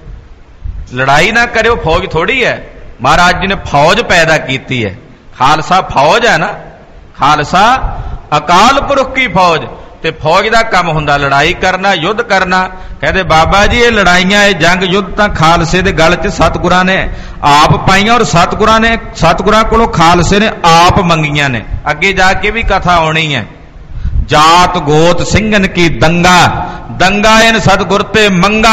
ਲੜਾਈ ਨਾ ਕਰੇ ਉਹ ਫੌਜ ਥੋੜੀ ਹੈ। ਮਹਾਰਾਜ ਜੀ ਨੇ ਫੌਜ ਪੈਦਾ ਕੀਤੀ ਹੈ। ਖਾਲਸਾ ਫੌਜ ਹੈ ਨਾ, ਖਾਲਸਾ ਅਕਾਲ ਪੁਰਖ ਕੀ ਫੌਜ। ਤੇ ਫੌਜ ਦਾ ਕੰਮ ਹੁੰਦਾ ਲੜਾਈ ਕਰਨਾ, ਯੁੱਧ ਕਰਨਾ। ਕਹਿੰਦੇ ਬਾਬਾ ਜੀ ਇਹ ਲੜਾਈਆਂ, ਇਹ ਜੰਗ ਯੁੱਧ ਤਾਂ ਖਾਲਸੇ ਦੇ ਗਲ 'ਚ ਸਤਿਗੁਰਾਂ ਨੇ ਆਪ ਪਾਈਆਂ ਔਰ ਸਤਿਗੁਰਾਂ ਨੇ, ਸਤਿਗੁਰਾਂ ਕੋਲੋਂ ਖਾਲਸੇ ਨੇ ਆਪ ਮੰਗੀਆਂ ਨੇ। ਅੱਗੇ ਜਾ ਕੇ ਵੀ ਕਥਾ ਆਉਣੀ ਹੈ। ਜਾਤ ਗੋਤ ਸਿੰਘਨ ਕੀ ਦੰਗਾ, ਦੰਗਾ ਇਨ ਸਤਿਗੁਰ ਤੇ ਮੰਗਾ।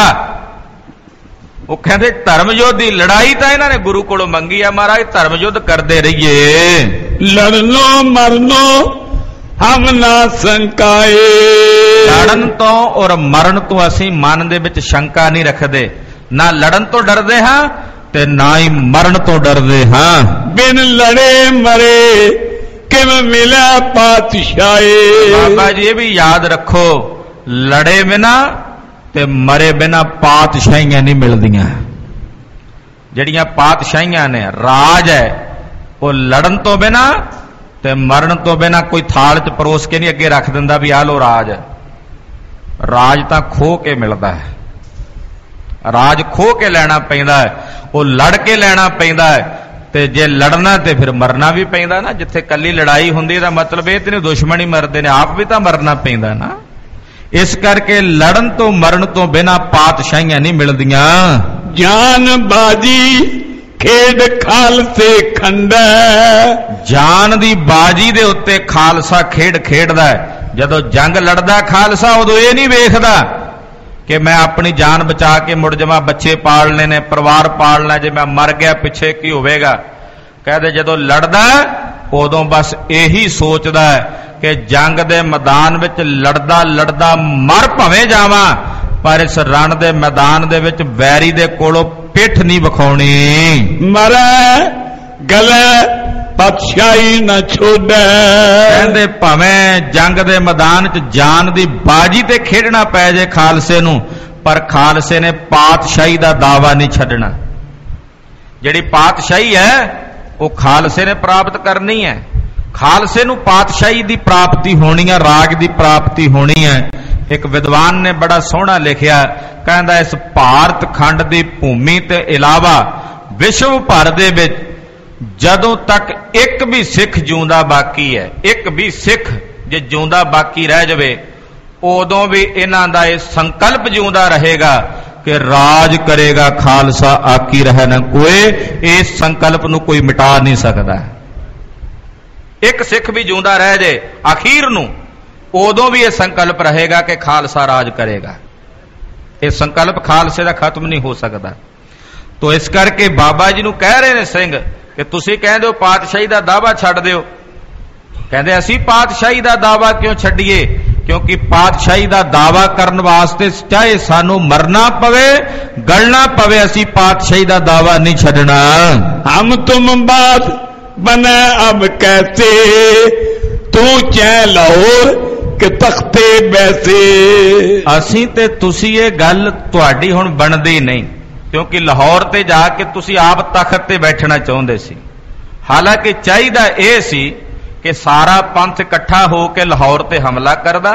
ਉਹ ਕਹਿੰਦੇ ਧਰਮ ਯੁੱਧ ਦੀ ਲੜਾਈ ਤਾਂ ਇਹਨਾਂ ਨੇ ਗੁਰੂ ਕੋਲੋਂ ਮੰਗੀ ਆ। ਮਹਾਰਾਜ ਧਰਮ ਯੁੱਧ ਕਰਦੇ ਰਹੀਏ। ਲੜਨੋ ਮਰਨੋ ਹਮ ਨਾ ਸੰਕਾਏ। ਲੜਨ ਤੋਂ ਔਰ ਮਰਨ ਤੋਂ ਅਸੀਂ ਮਨ ਦੇ ਵਿੱਚ ਸ਼ੰਕਾ ਨਹੀਂ ਰੱਖਦੇ। ਨਾ ਲੜਨ ਤੋਂ ਡਰਦੇ ਹਾਂ ਤੇ ਨਾ ਹੀ ਮਰਨ ਤੋਂ ਡਰਦੇ ਹਾਂ। ਬਿਨ ਲੜੇ ਮਰੇ ਕਿਵੇਂ ਮਿਲਿਆ ਪਾਤਸ਼ਾਹੀ। ਬਾਬਾ ਜੀ ਇਹ ਵੀ ਯਾਦ ਰੱਖੋ, ਲੜੇ ਬਿਨਾ ਤੇ ਮਰੇ ਬਿਨਾ ਪਾਤਸ਼ਾਹੀਆਂ ਨਹੀਂ ਮਿਲਦੀਆਂ। ਜਿਹੜੀਆਂ ਪਾਤਸ਼ਾਹੀਆਂ ਨੇ, ਰਾਜ ਹੈ, ਉਹ ਲੜਨ ਤੋਂ ਬਿਨਾ ਤੇ ਮਰਨ ਤੋਂ ਬਿਨਾ ਕੋਈ ਥਾਲ 'ਚ ਪਰੋਸ ਕੇ ਨਹੀਂ ਅੱਗੇ ਰੱਖ ਦਿੰਦਾ ਵੀ ਆਹ ਲੋ ਰਾਜ। ਰਾਜ ਤਾਂ ਖੋਹ ਕੇ ਮਿਲਦਾ ਹੈ, ਰਾਜ ਖੋਹ ਕੇ ਲੈਣਾ ਪੈਂਦਾ ਹੈ, ਉਹ ਲੜ ਕੇ ਲੈਣਾ ਪੈਂਦਾ ਹੈ। ਤੇ ਜੇ ਲੜਨਾ ਤੇ ਫਿਰ ਮਰਨਾ ਵੀ ਪੈਂਦਾ ਨਾ। ਜਿੱਥੇ ਕੱਲੀ ਲੜਾਈ ਹੁੰਦੀ ਇਹਦਾ ਮਤਲਬ ਇਹ ਤੇ ਨਹੀਂ ਦੁਸ਼ਮਣ ਹੀ ਮਰਦੇ ਨੇ, ਆਪ ਵੀ ਤਾਂ ਮਰਨਾ ਪੈਂਦਾ ਨਾ। ਇਸ ਕਰਕੇ ਲੜਨ ਤੋਂ ਮਰਨ ਤੋਂ ਬਿਨਾ ਪਾਤਸ਼ਾਹੀਆਂ ਨਹੀਂ ਮਿਲਦੀਆਂ। ਜਾਨ ਬਾਜੀ ਖੇਡ ਖਾਲਸੇ ਖੰਡਾ। ਜਾਨ ਦੀ ਬਾਜੀ ਦੇ ਉੱਤੇ ਖਾਲਸਾ ਖੇਡ ਖੇਡਦਾ ਹੈ। ਜਦੋਂ ਜੰਗ ਲੜਦਾ ਖਾਲਸਾ ਉਦੋਂ ਇਹ ਨਹੀਂ ਵੇਖਦਾ ਕਿ ਮੈਂ ਆਪਣੀ ਜਾਨ ਬਚਾ ਕੇ ਮੁੜ ਜਾਵਾਂ, ਬੱਚੇ ਪਾਲਣੇ ਨੇ, ਪਰਿਵਾਰ ਪਾਲਣਾ, ਜੇ ਮੈਂ ਮਰ ਗਿਆ ਪਿੱਛੇ ਕੀ ਹੋਵੇਗਾ। ਕਹਿੰਦੇ ਜਦੋਂ ਲੜਦਾ ਉਦੋਂ ਬਸ ਇਹੀ ਸੋਚਦਾ ਹੈ ਕਿ ਜੰਗ ਦੇ ਮੈਦਾਨ ਵਿੱਚ ਲੜਦਾ ਲੜਦਾ ਮਰ ਭਵੇਂ ਜਾਵਾਂ, ਪਰ ਇਸ ਰਣ ਦੇ ਮੈਦਾਨ ਦੇ ਵਿੱਚ ਵੈਰੀ ਦੇ ਕੋਲੋਂ ਪਿੱਠ ਨਹੀਂ ਵਿਖਾਉਣੀ। ਮਰੈ ਗਲੇ ਪਾਤਸ਼ਾਹੀ ਨਾ ਛੋੜੈ। ਕਹਿੰਦੇ ਭਾਵੇਂ ਜੰਗ ਦੇ ਮੈਦਾਨ 'ਚ ਜਾਨ ਦੀ ਬਾਜੀ ਤੇ ਖੇਡਣਾ ਪੈ ਜੇ ਖਾਲਸੇ ਨੂੰ, ਪਰ ਖਾਲਸੇ ਨੇ ਪਾਤਸ਼ਾਹੀ ਦਾ ਦਾਵਾ ਨਹੀਂ ਛੱਡਣਾ। ਜਿਹੜੀ ਪਾਤਸ਼ਾਹੀ ਹੈ ਉਹ ਖਾਲਸੇ ਨੇ ਪ੍ਰਾਪਤ ਕਰਨੀ ਹੈ। ਖਾਲਸੇ ਨੂੰ ਪਾਤਸ਼ਾਹੀ ਦੀ ਪ੍ਰਾਪਤੀ ਹੋਣੀ ਹੈ, ਰਾਜ ਦੀ ਪ੍ਰਾਪਤੀ ਹੋਣੀ ਹੈ। ਇੱਕ ਵਿਦਵਾਨ ਨੇ ਬੜਾ ਸੋਹਣਾ ਲਿਖਿਆ, ਕਹਿੰਦਾ ਇਸ ਭਾਰਤ ਖੰਡ ਦੀ ਭੂਮੀ ਤੇ ਇਲਾਵਾ ਵਿਸ਼ਵ ਭਰ ਦੇ ਵਿੱਚ ਜਦੋਂ ਤੱਕ ਇੱਕ ਵੀ ਸਿੱਖ ਜਿਉਂਦਾ ਬਾਕੀ ਹੈ, ਇੱਕ ਵੀ ਸਿੱਖ ਜੇ ਜਿਉਂਦਾ ਬਾਕੀ ਰਹਿ ਜਾਵੇ, ਉਦੋਂ ਵੀ ਇਹਨਾਂ ਦਾ ਇਹ ਸੰਕਲਪ ਜਿਉਂਦਾ ਰਹੇਗਾ ਕਿ ਰਾਜ ਕਰੇਗਾ ਖਾਲਸਾ ਆਕੀ ਰਹਿ ਨਾ ਕੋਏ। ਇਸ ਸੰਕਲਪ ਨੂੰ ਕੋਈ ਮਿਟਾ ਨਹੀਂ ਸਕਦਾ। ਇੱਕ ਸਿੱਖ ਵੀ ਜਿਉਂਦਾ ਰਹਿ ਜੇ ਅਖੀਰ ਨੂੰ, ਉਦੋਂ ਵੀ ਇਹ ਸੰਕਲਪ ਰਹੇਗਾ ਕਿ ਖਾਲਸਾ ਰਾਜ ਕਰੇਗਾ। ਇਹ ਸੰਕਲਪ ਖਾਲਸੇ ਦਾ ਖਤਮ ਨਹੀਂ ਹੋ ਸਕਦਾ। ਤੋ ਇਸ ਕਰਕੇ ਬਾਬਾ ਜੀ ਨੂੰ ਕਹਿ ਰਹੇ ਨੇ ਸਿੰਘ ਕਿ ਤੁਸੀਂ ਕਹਿੰਦੇ ਹੋ ਪਾਤਸ਼ਾਹੀ ਦਾ ਦਾਵਾ ਛੱਡ ਦਿਓ। ਕਹਿੰਦੇ ਅਸੀਂ ਪਾਤਸ਼ਾਹੀ ਦਾ ਦਾਵਾ ਕਿਉਂ ਛੱਡੀਏ? ਕਿਉਂਕਿ ਪਾਤਸ਼ਾਹੀ ਦਾ ਦਾਵਾ ਕਰਨ ਵਾਸਤੇ ਚਾਹੇ ਸਾਨੂੰ ਮਰਨਾ ਪਵੇ, ਗਲਣਾ ਪਵੇ, ਅਸੀਂ ਪਾਤਸ਼ਾਹੀ ਦਾ ਦਾਵਾ ਨਹੀਂ ਛੱਡਣਾ। ਹਮ ਤੁਮ ਬਾਤ ਬਨੇ ਅਬ ਕੈਸੇ, ਤੂੰ ਚੈ ਲਾਹੌਰ ਕਿ ਤਖਤੇ ਬੈਸੇ। ਅਸੀਂ ਤੇ ਤੁਸੀਂ ਇਹ ਗੱਲ ਤੁਹਾਡੀ ਹੁਣ ਬਣਦੀ ਨਹੀਂ, ਕਿਉਂਕਿ ਲਾਹੌਰ ਤੇ ਜਾ ਕੇ ਤੁਸੀਂ ਆਪ ਤਖਤ ਤੇ ਬੈਠਣਾ ਚਾਹੁੰਦੇ ਸੀ। ਹਾਲਾਂਕਿ ਚਾਹੀਦਾ ਇਹ ਸੀ ਕਿ ਸਾਰਾ ਪੰਥ ਇਕੱਠਾ ਹੋ ਕੇ ਲਾਹੌਰ ਤੇ ਹਮਲਾ ਕਰਦਾ,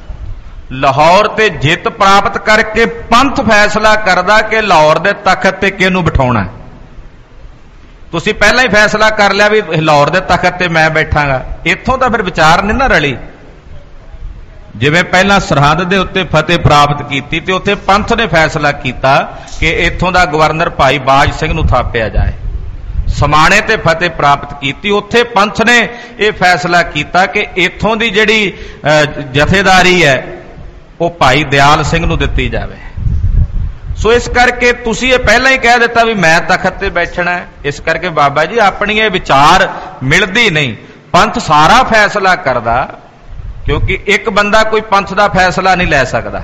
ਲਾਹੌਰ ਤੇ ਜਿੱਤ ਪ੍ਰਾਪਤ ਕਰਕੇ ਪੰਥ ਫੈਸਲਾ ਕਰਦਾ ਕਿ ਲਾਹੌਰ ਦੇ ਤਖਤ ਤੇ ਕਿਹਨੂੰ ਬਿਠਾਉਣਾ। ਤੁਸੀਂ ਪਹਿਲਾਂ ਹੀ ਫੈਸਲਾ ਕਰ ਲਿਆ ਵੀ ਲਾਹੌਰ ਦੇ ਤਖਤ ਤੇ ਮੈਂ ਬੈਠਾਂਗਾ। ਇੱਥੋਂ ਤਾਂ ਫਿਰ ਵਿਚਾਰ ਨਹੀਂ ਨਾ ਰਲੀ। ਜਿਵੇਂ ਪਹਿਲਾਂ ਸਰਹੱਦ ਦੇ ਉੱਤੇ ਫਤਿਹ ਪ੍ਰਾਪਤ ਕੀਤੀ ਤੇ ਉੱਥੇ ਪੰਥ ਨੇ ਫੈਸਲਾ ਕੀਤਾ ਕਿ ਇੱਥੋਂ ਦਾ ਗਵਰਨਰ ਭਾਈ ਬਾਜ ਸਿੰਘ ਨੂੰ ਥਾਪਿਆ ਜਾਏ। ਸਮਾਣੇ ਤੇ ਫਤਿਹ ਪ੍ਰਾਪਤ ਕੀਤੀ, ਉੱਥੇ ਪੰਥ ਨੇ ਇਹ ਫੈਸਲਾ ਕੀਤਾ ਕਿ ਇੱਥੋਂ ਦੀ ਜਿਹੜੀ ਜਥੇਦਾਰੀ ਹੈ ਉਹ ਭਾਈ ਦਿਆਲ ਸਿੰਘ ਨੂੰ ਦਿੱਤੀ ਜਾਵੇ। ਸੋ ਇਸ ਕਰਕੇ ਤੁਸੀਂ ਇਹ ਪਹਿਲਾਂ ਹੀ ਕਹਿ ਦਿੱਤਾ ਵੀ ਮੈਂ ਤਖਤ ਤੇ ਬੈਠਣਾ। ਇਸ ਕਰਕੇ ਬਾਬਾ ਜੀ ਆਪਣੀ ਇਹ ਵਿਚਾਰ ਮਿਲਦੀ ਨਹੀਂ। ਪੰਥ ਸਾਰਾ ਫੈਸਲਾ ਕਰਦਾ, ਕਿਉਂਕਿ ਇੱਕ ਬੰਦਾ ਕੋਈ ਪੰਥ ਦਾ ਫੈਸਲਾ ਨਹੀਂ ਲੈ ਸਕਦਾ।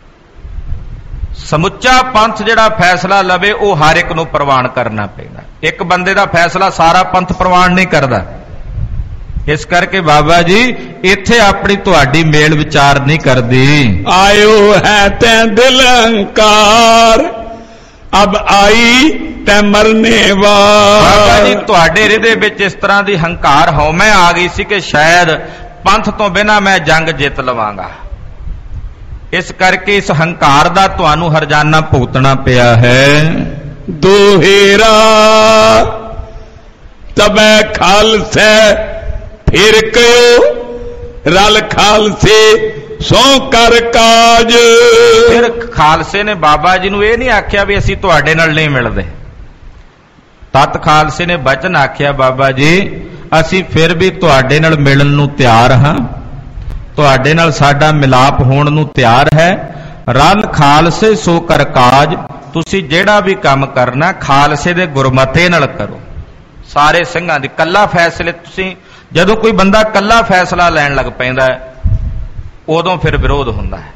ਸਮੁੱਚਾ ਪੰਥ ਜਿਹੜਾ ਫੈਸਲਾ ਲਵੇ ਉਹ ਹਰ ਇੱਕ ਨੂੰ ਪ੍ਰਵਾਨ ਕਰਨਾ ਪੈਂਦਾ। ਇੱਕ ਬੰਦੇ ਦਾ ਫੈਸਲਾ ਸਾਰਾ ਪੰਥ ਪ੍ਰਵਾਨ ਨਹੀਂ ਕਰਦਾ। ਇਸ ਕਰਕੇ ਬਾਬਾ ਜੀ ਇੱਥੇ ਆਪਣੀ ਤੁਹਾਡੀ ਮੇਲ ਵਿਚਾਰ ਨਹੀਂ ਕਰਦੀ। ਆਇਓ ਹੈ ਤੈਂ ਦਿਲ ਹੰਕਾਰ, ਅਬ ਆਈ ਤੈਂ ਮਰਨੇ ਵਾਰ। ਬਾਬਾ ਜੀ ਤੁਹਾਡੇ ਹਿਰਦੇ ਵਿੱਚ ਇਸ ਤਰ੍ਹਾਂ ਦੀ ਹੰਕਾਰ ਹਉਮੈ ਆ ਗਈ ਸੀ ਕਿ ਸ਼ਾਇਦ ਪੰਥ ਤੋਂ ਬਿਨਾਂ ਮੈਂ ਜੰਗ ਜਿੱਤ ਲਵਾਂਗਾ। ਇਸ ਕਰਕੇ ਇਸ ਹੰਕਾਰ ਦਾ ਤੁਹਾਨੂੰ ਹਰਜਾਨਾ ਭੁਗਤਣਾ ਪਿਆ ਹੈ। ਦੋਹੇਰਾ ਤਬੈ ਖਾਲਸੈ ਫਿਰ ਕਿਉ, ਰਲ ਖਾਲਸੇ ਸੋ ਕਰ ਕਾਜ। ਫਿਰ ਖਾਲਸੇ ਨੇ ਬਾਬਾ ਜੀ ਨੂੰ ਇਹ ਨਹੀਂ ਆਖਿਆ ਵੀ ਅਸੀਂ ਤੁਹਾਡੇ ਨਾਲ ਨਹੀਂ ਮਿਲਦੇ। ਤਤ ਖਾਲਸੇ ਨੇ ਬਚਨ ਆਖਿਆ ਬਾਬਾ ਜੀ ਅਸੀਂ ਫਿਰ ਵੀ ਤੁਹਾਡੇ ਨਾਲ ਮਿਲਣ ਨੂੰ ਤਿਆਰ ਹਾਂ, ਤੁਹਾਡੇ ਨਾਲ ਸਾਡਾ ਮਿਲਾਪ ਹੋਣ ਨੂੰ ਤਿਆਰ ਹੈ। ਰਲ ਖਾਲਸੇ ਸੋ ਕਰ ਕਾਜ, ਤੁਸੀਂ ਜਿਹੜਾ ਵੀ ਕੰਮ ਕਰਨਾ ਖਾਲਸੇ ਦੇ ਗੁਰਮਤੇ ਨਾਲ ਕਰੋ। ਸਾਰੇ ਸਿੰਘਾਂ ਦੀ ਕੱਲਾ ਫੈਸਲੇ, ਤੁਸੀਂ ਜਦੋਂ ਕੋਈ ਬੰਦਾ ਕੱਲਾ ਫੈਸਲਾ ਲੈਣ ਲੱਗ ਪੈਂਦਾ ਉਦੋਂ ਫਿਰ ਵਿਰੋਧ ਹੁੰਦਾ ਹੈ।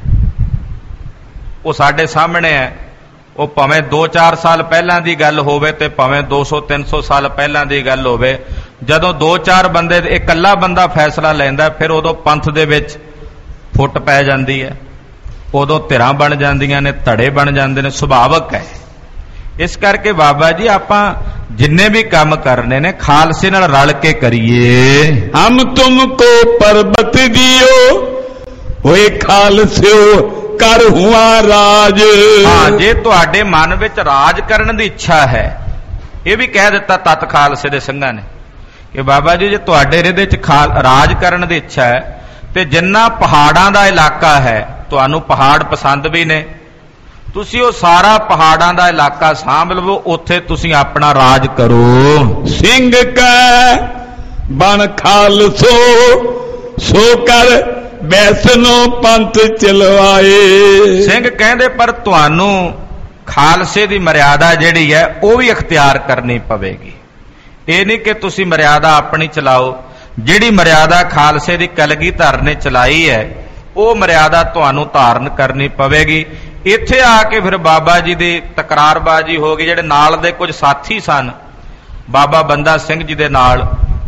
ਉਹ ਸਾਡੇ ਸਾਹਮਣੇ ਹੈ। ਉਹ ਭਾਵੇਂ ਦੋ ਚਾਰ ਸਾਲ ਪਹਿਲਾਂ ਦੀ ਗੱਲ ਹੋਵੇ ਤੇ ਭਾਵੇਂ ਦੋ ਸੌ ਤਿੰਨ ਸੌ ਸਾਲ ਪਹਿਲਾਂ ਦੀ ਗੱਲ ਹੋਵੇ, ਜਦੋਂ ਦੋ ਚਾਰ ਬੰਦੇ ਇਕੱਲਾ ਬੰਦਾ ਫੈਸਲਾ ਲੈਂਦਾ ਫਿਰ ਉਦੋਂ ਪੰਥ ਦੇ ਵਿੱਚ ਫੁੱਟ ਪੈ ਜਾਂਦੀ ਹੈ, ਉਦੋਂ ਧਿਰਾਂ ਬਣ ਜਾਂਦੀਆਂ ਨੇ, ਧੜੇ ਬਣ ਜਾਂਦੇ ਨੇ, ਸੁਭਾਵਕ ਹੈ। ਇਸ ਕਰਕੇ ਬਾਬਾ ਜੀ ਆਪਾਂ ਜਿੰਨੇ ਵੀ ਕੰਮ ਕਰਨੇ ਨੇ ਖਾਲਸੇ ਨਾਲ ਰਲ ਕੇ ਕਰੀਏ। ਹਮ ਤੁਮ ਕੋ ਪਰਬਤ ਦਿਓ ਹੋਏ ਖਾਲਸਿਓ ਕਰ ਹੁਆ ਰਾਜ। ਹਾਂ, ਜੇ ਤੁਹਾਡੇ ਮਨ ਵਿੱਚ ਰਾਜ ਕਰਨ ਦੀ ਇੱਛਾ ਹੈ, ਇਹ ਵੀ ਕਹਿ ਦਿੱਤਾ ਤਤ ਖਾਲਸੇ ਦੇ ਸਿੰਘਾਂ ਨੇ ਕਿ ਬਾਬਾ ਜੀ ਜੇ ਤੁਹਾਡੇ ਹਿਰਦੇ 'ਚ ਰਾਜ ਕਰਨ ਦੀ ਇੱਛਾ ਹੈ ਤੇ ਜਿੰਨਾ ਪਹਾੜਾਂ ਦਾ ਇਲਾਕਾ ਹੈ, ਤੁਹਾਨੂੰ ਪਹਾੜ ਪਸੰਦ ਵੀ ਨੇ, ਤੁਸੀਂ ਉਹ ਸਾਰਾ ਪਹਾੜਾਂ ਦਾ ਇਲਾਕਾ ਸਾਂਭ ਲਵੋ, ਉੱਥੇ ਤੁਸੀਂ ਆਪਣਾ ਰਾਜ ਕਰੋ। ਸਿੰਘ ਕੈ ਬਣ ਖਾਲਸੋ ਸੋ ਕਰ ਵੈਸਨੋ ਪੰਥ ਚਲਵਾਏ। ਸਿੰਘ ਕਹਿੰਦੇ ਪਰ ਤੁਹਾਨੂੰ ਖਾਲਸੇ ਦੀ ਮਰਿਆਦਾ ਜਿਹੜੀ ਹੈ ਉਹ ਵੀ ਅਖਤਿਆਰ ਕਰਨੀ ਪਵੇਗੀ। ਇਹ ਨਹੀਂ ਕਿ ਤੁਸੀਂ ਮਰਿਆਦਾ ਆਪਣੀ ਚਲਾਓ, ਜਿਹੜੀ ਮਰਿਆਦਾ ਖਾਲਸੇ ਦੀ ਕਲਗੀਧਰ ਨੇ ਚਲਾਈ ਹੈ ਉਹ ਮਰਿਆਦਾ ਤੁਹਾਨੂੰ ਧਾਰਨ ਕਰਨੀ ਪਵੇਗੀ। ਇੱਥੇ ਆ ਕੇ ਫਿਰ ਬਾਬਾ ਜੀ ਦੀ ਤਕਰਾਰਬਾਜ਼ੀ ਹੋ ਗਈ। ਜਿਹੜੇ ਨਾਲ ਦੇ ਕੁਝ ਸਾਥੀ ਸਨ ਬਾਬਾ ਬੰਦਾ ਸਿੰਘ ਜੀ ਦੇ ਨਾਲ,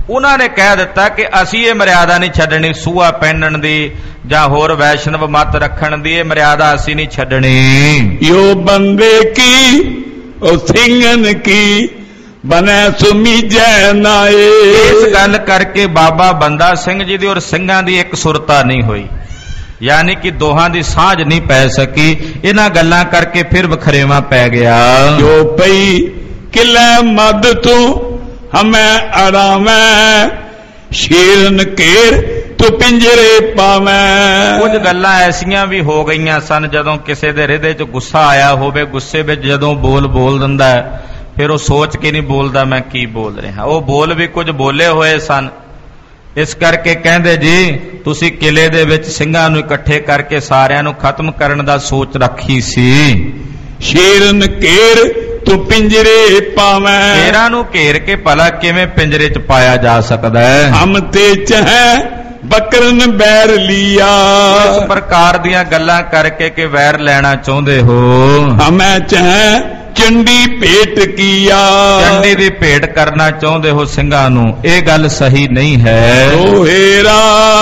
ਉਹਨਾਂ ਨੇ ਕਹਿ ਦਿੱਤਾ ਕਿ ਅਸੀਂ ਇਹ ਮਰਿਆਦਾ ਨਹੀਂ ਛੱਡਣੀ, ਸੂਆ ਪਹਿਨਣ ਦੀ ਜਾਂ ਹੋਰ ਵੈਸ਼ਨਵ ਮਤ ਰੱਖਣ ਦੀ, ਇਹ ਮਰਿਆਦਾ ਅਸੀਂ ਨਹੀਂ ਛੱਡਣੀ। ਯੋ ਬੰਦੇ ਕੀ ਉਹ ਸਿੰਘਨ ਕੀ ਬਨੈ ਸੁਮੀਜੈ ਨਾਏ। ਇਸ ਗੱਲ ਕਰਕੇ ਬਾਬਾ ਬੰਦਾ ਸਿੰਘ ਜੀ ਦੀ ਔਰ ਸਿੰਘਾਂ ਦੀ ਇੱਕ ਸੁਰਤਾ ਨਹੀਂ ਹੋਈ, ਯਾਨੀ ਕਿ ਦੋਹਾਂ ਦੀ ਸਾਂਝ ਨਹੀਂ ਪੈ ਸਕੀ। ਇਹਨਾਂ ਗੱਲਾਂ ਕਰਕੇ ਫਿਰ ਵਖਰੇਵਾਂ ਪੈ ਗਿਆ। ਜੋ ਪਈ ਕਿਲੇ ਮਦ ਤੂੰ ਹਮੈਂ ਅੜਾਵੈਂ, ਸ਼ੇਰਨ ਘੇਰ ਤੂੰ ਪਿੰਜਰੇ ਪਾਵੈਂ। ਕੁਝ ਗੱਲਾਂ ਐਸੀਆਂ ਵੀ ਹੋ ਗਈਆਂ ਸਨ, ਜਦੋਂ ਕਿਸੇ ਦੇ ਹਿਰਦੇ 'ਚ ਗੁੱਸਾ ਆਇਆ ਹੋਵੇ, ਗੁੱਸੇ ਵਿੱਚ ਜਦੋਂ ਬੋਲ ਬੋਲ ਦਿੰਦਾ ਫਿਰ ਉਹ ਸੋਚ ਕੇ ਨਹੀਂ ਬੋਲਦਾ ਮੈਂ ਕੀ ਬੋਲ ਰਿਹਾ। ਉਹ ਬੋਲ ਵੀ ਕੁਝ ਬੋਲੇ ਹੋਏ ਸਨ। ਇਸ ਕਰਕੇ ਕਹਿੰਦੇ ਜੀ ਤੁਸੀਂ ਕਿਲੇ ਦੇ ਵਿੱਚ ਸਿੰਘਾਂ ਨੂੰ ਇਕੱਠੇ ਕਰਕੇ ਸਾਰਿਆਂ ਨੂੰ ਖਤਮ ਕਰਨ ਦਾ ਸੋਚ ਰੱਖੀ ਸੀ। ਸ਼ੇਰਨ ਘੇਰ ਤੂੰ ਪਿੰਜਰੇ ਪਾਵੈਂ, ਸ਼ੇਰਾਂ ਨੂੰ ਘੇਰ ਕੇ ਭਲਾ ਕਿਵੇਂ ਪਿੰਜਰੇ 'ਚ ਪਾਇਆ ਜਾ ਸਕਦਾ ਹੈ। ਹਮ ਤੇ ਚਹੈ ਬਕਰਨ ਬੈਰ ਲਿਆ। ਇਸ ਪ੍ਰਕਾਰ ਦੀਆਂ ਗੱਲਾਂ ਕਰਕੇ ਕਿ ਵੈਰ ਲੈਣਾ ਚਾਹੁੰਦੇ ਹੋ। ਹਮੈ ਚਹੈ ਚੰਡੀ ਭੇਟ ਕੀਆ, ਚੰਡੀ ਦੀ ਭੇਟ ਕਰਨਾ ਚਾਹੁੰਦੇ ਹੋ ਸਿੰਘਾਂ ਨੂੰ, ਇਹ ਗੱਲ ਸਹੀ ਨਹੀਂ ਹੈ। ਓ ਹੇਰਾ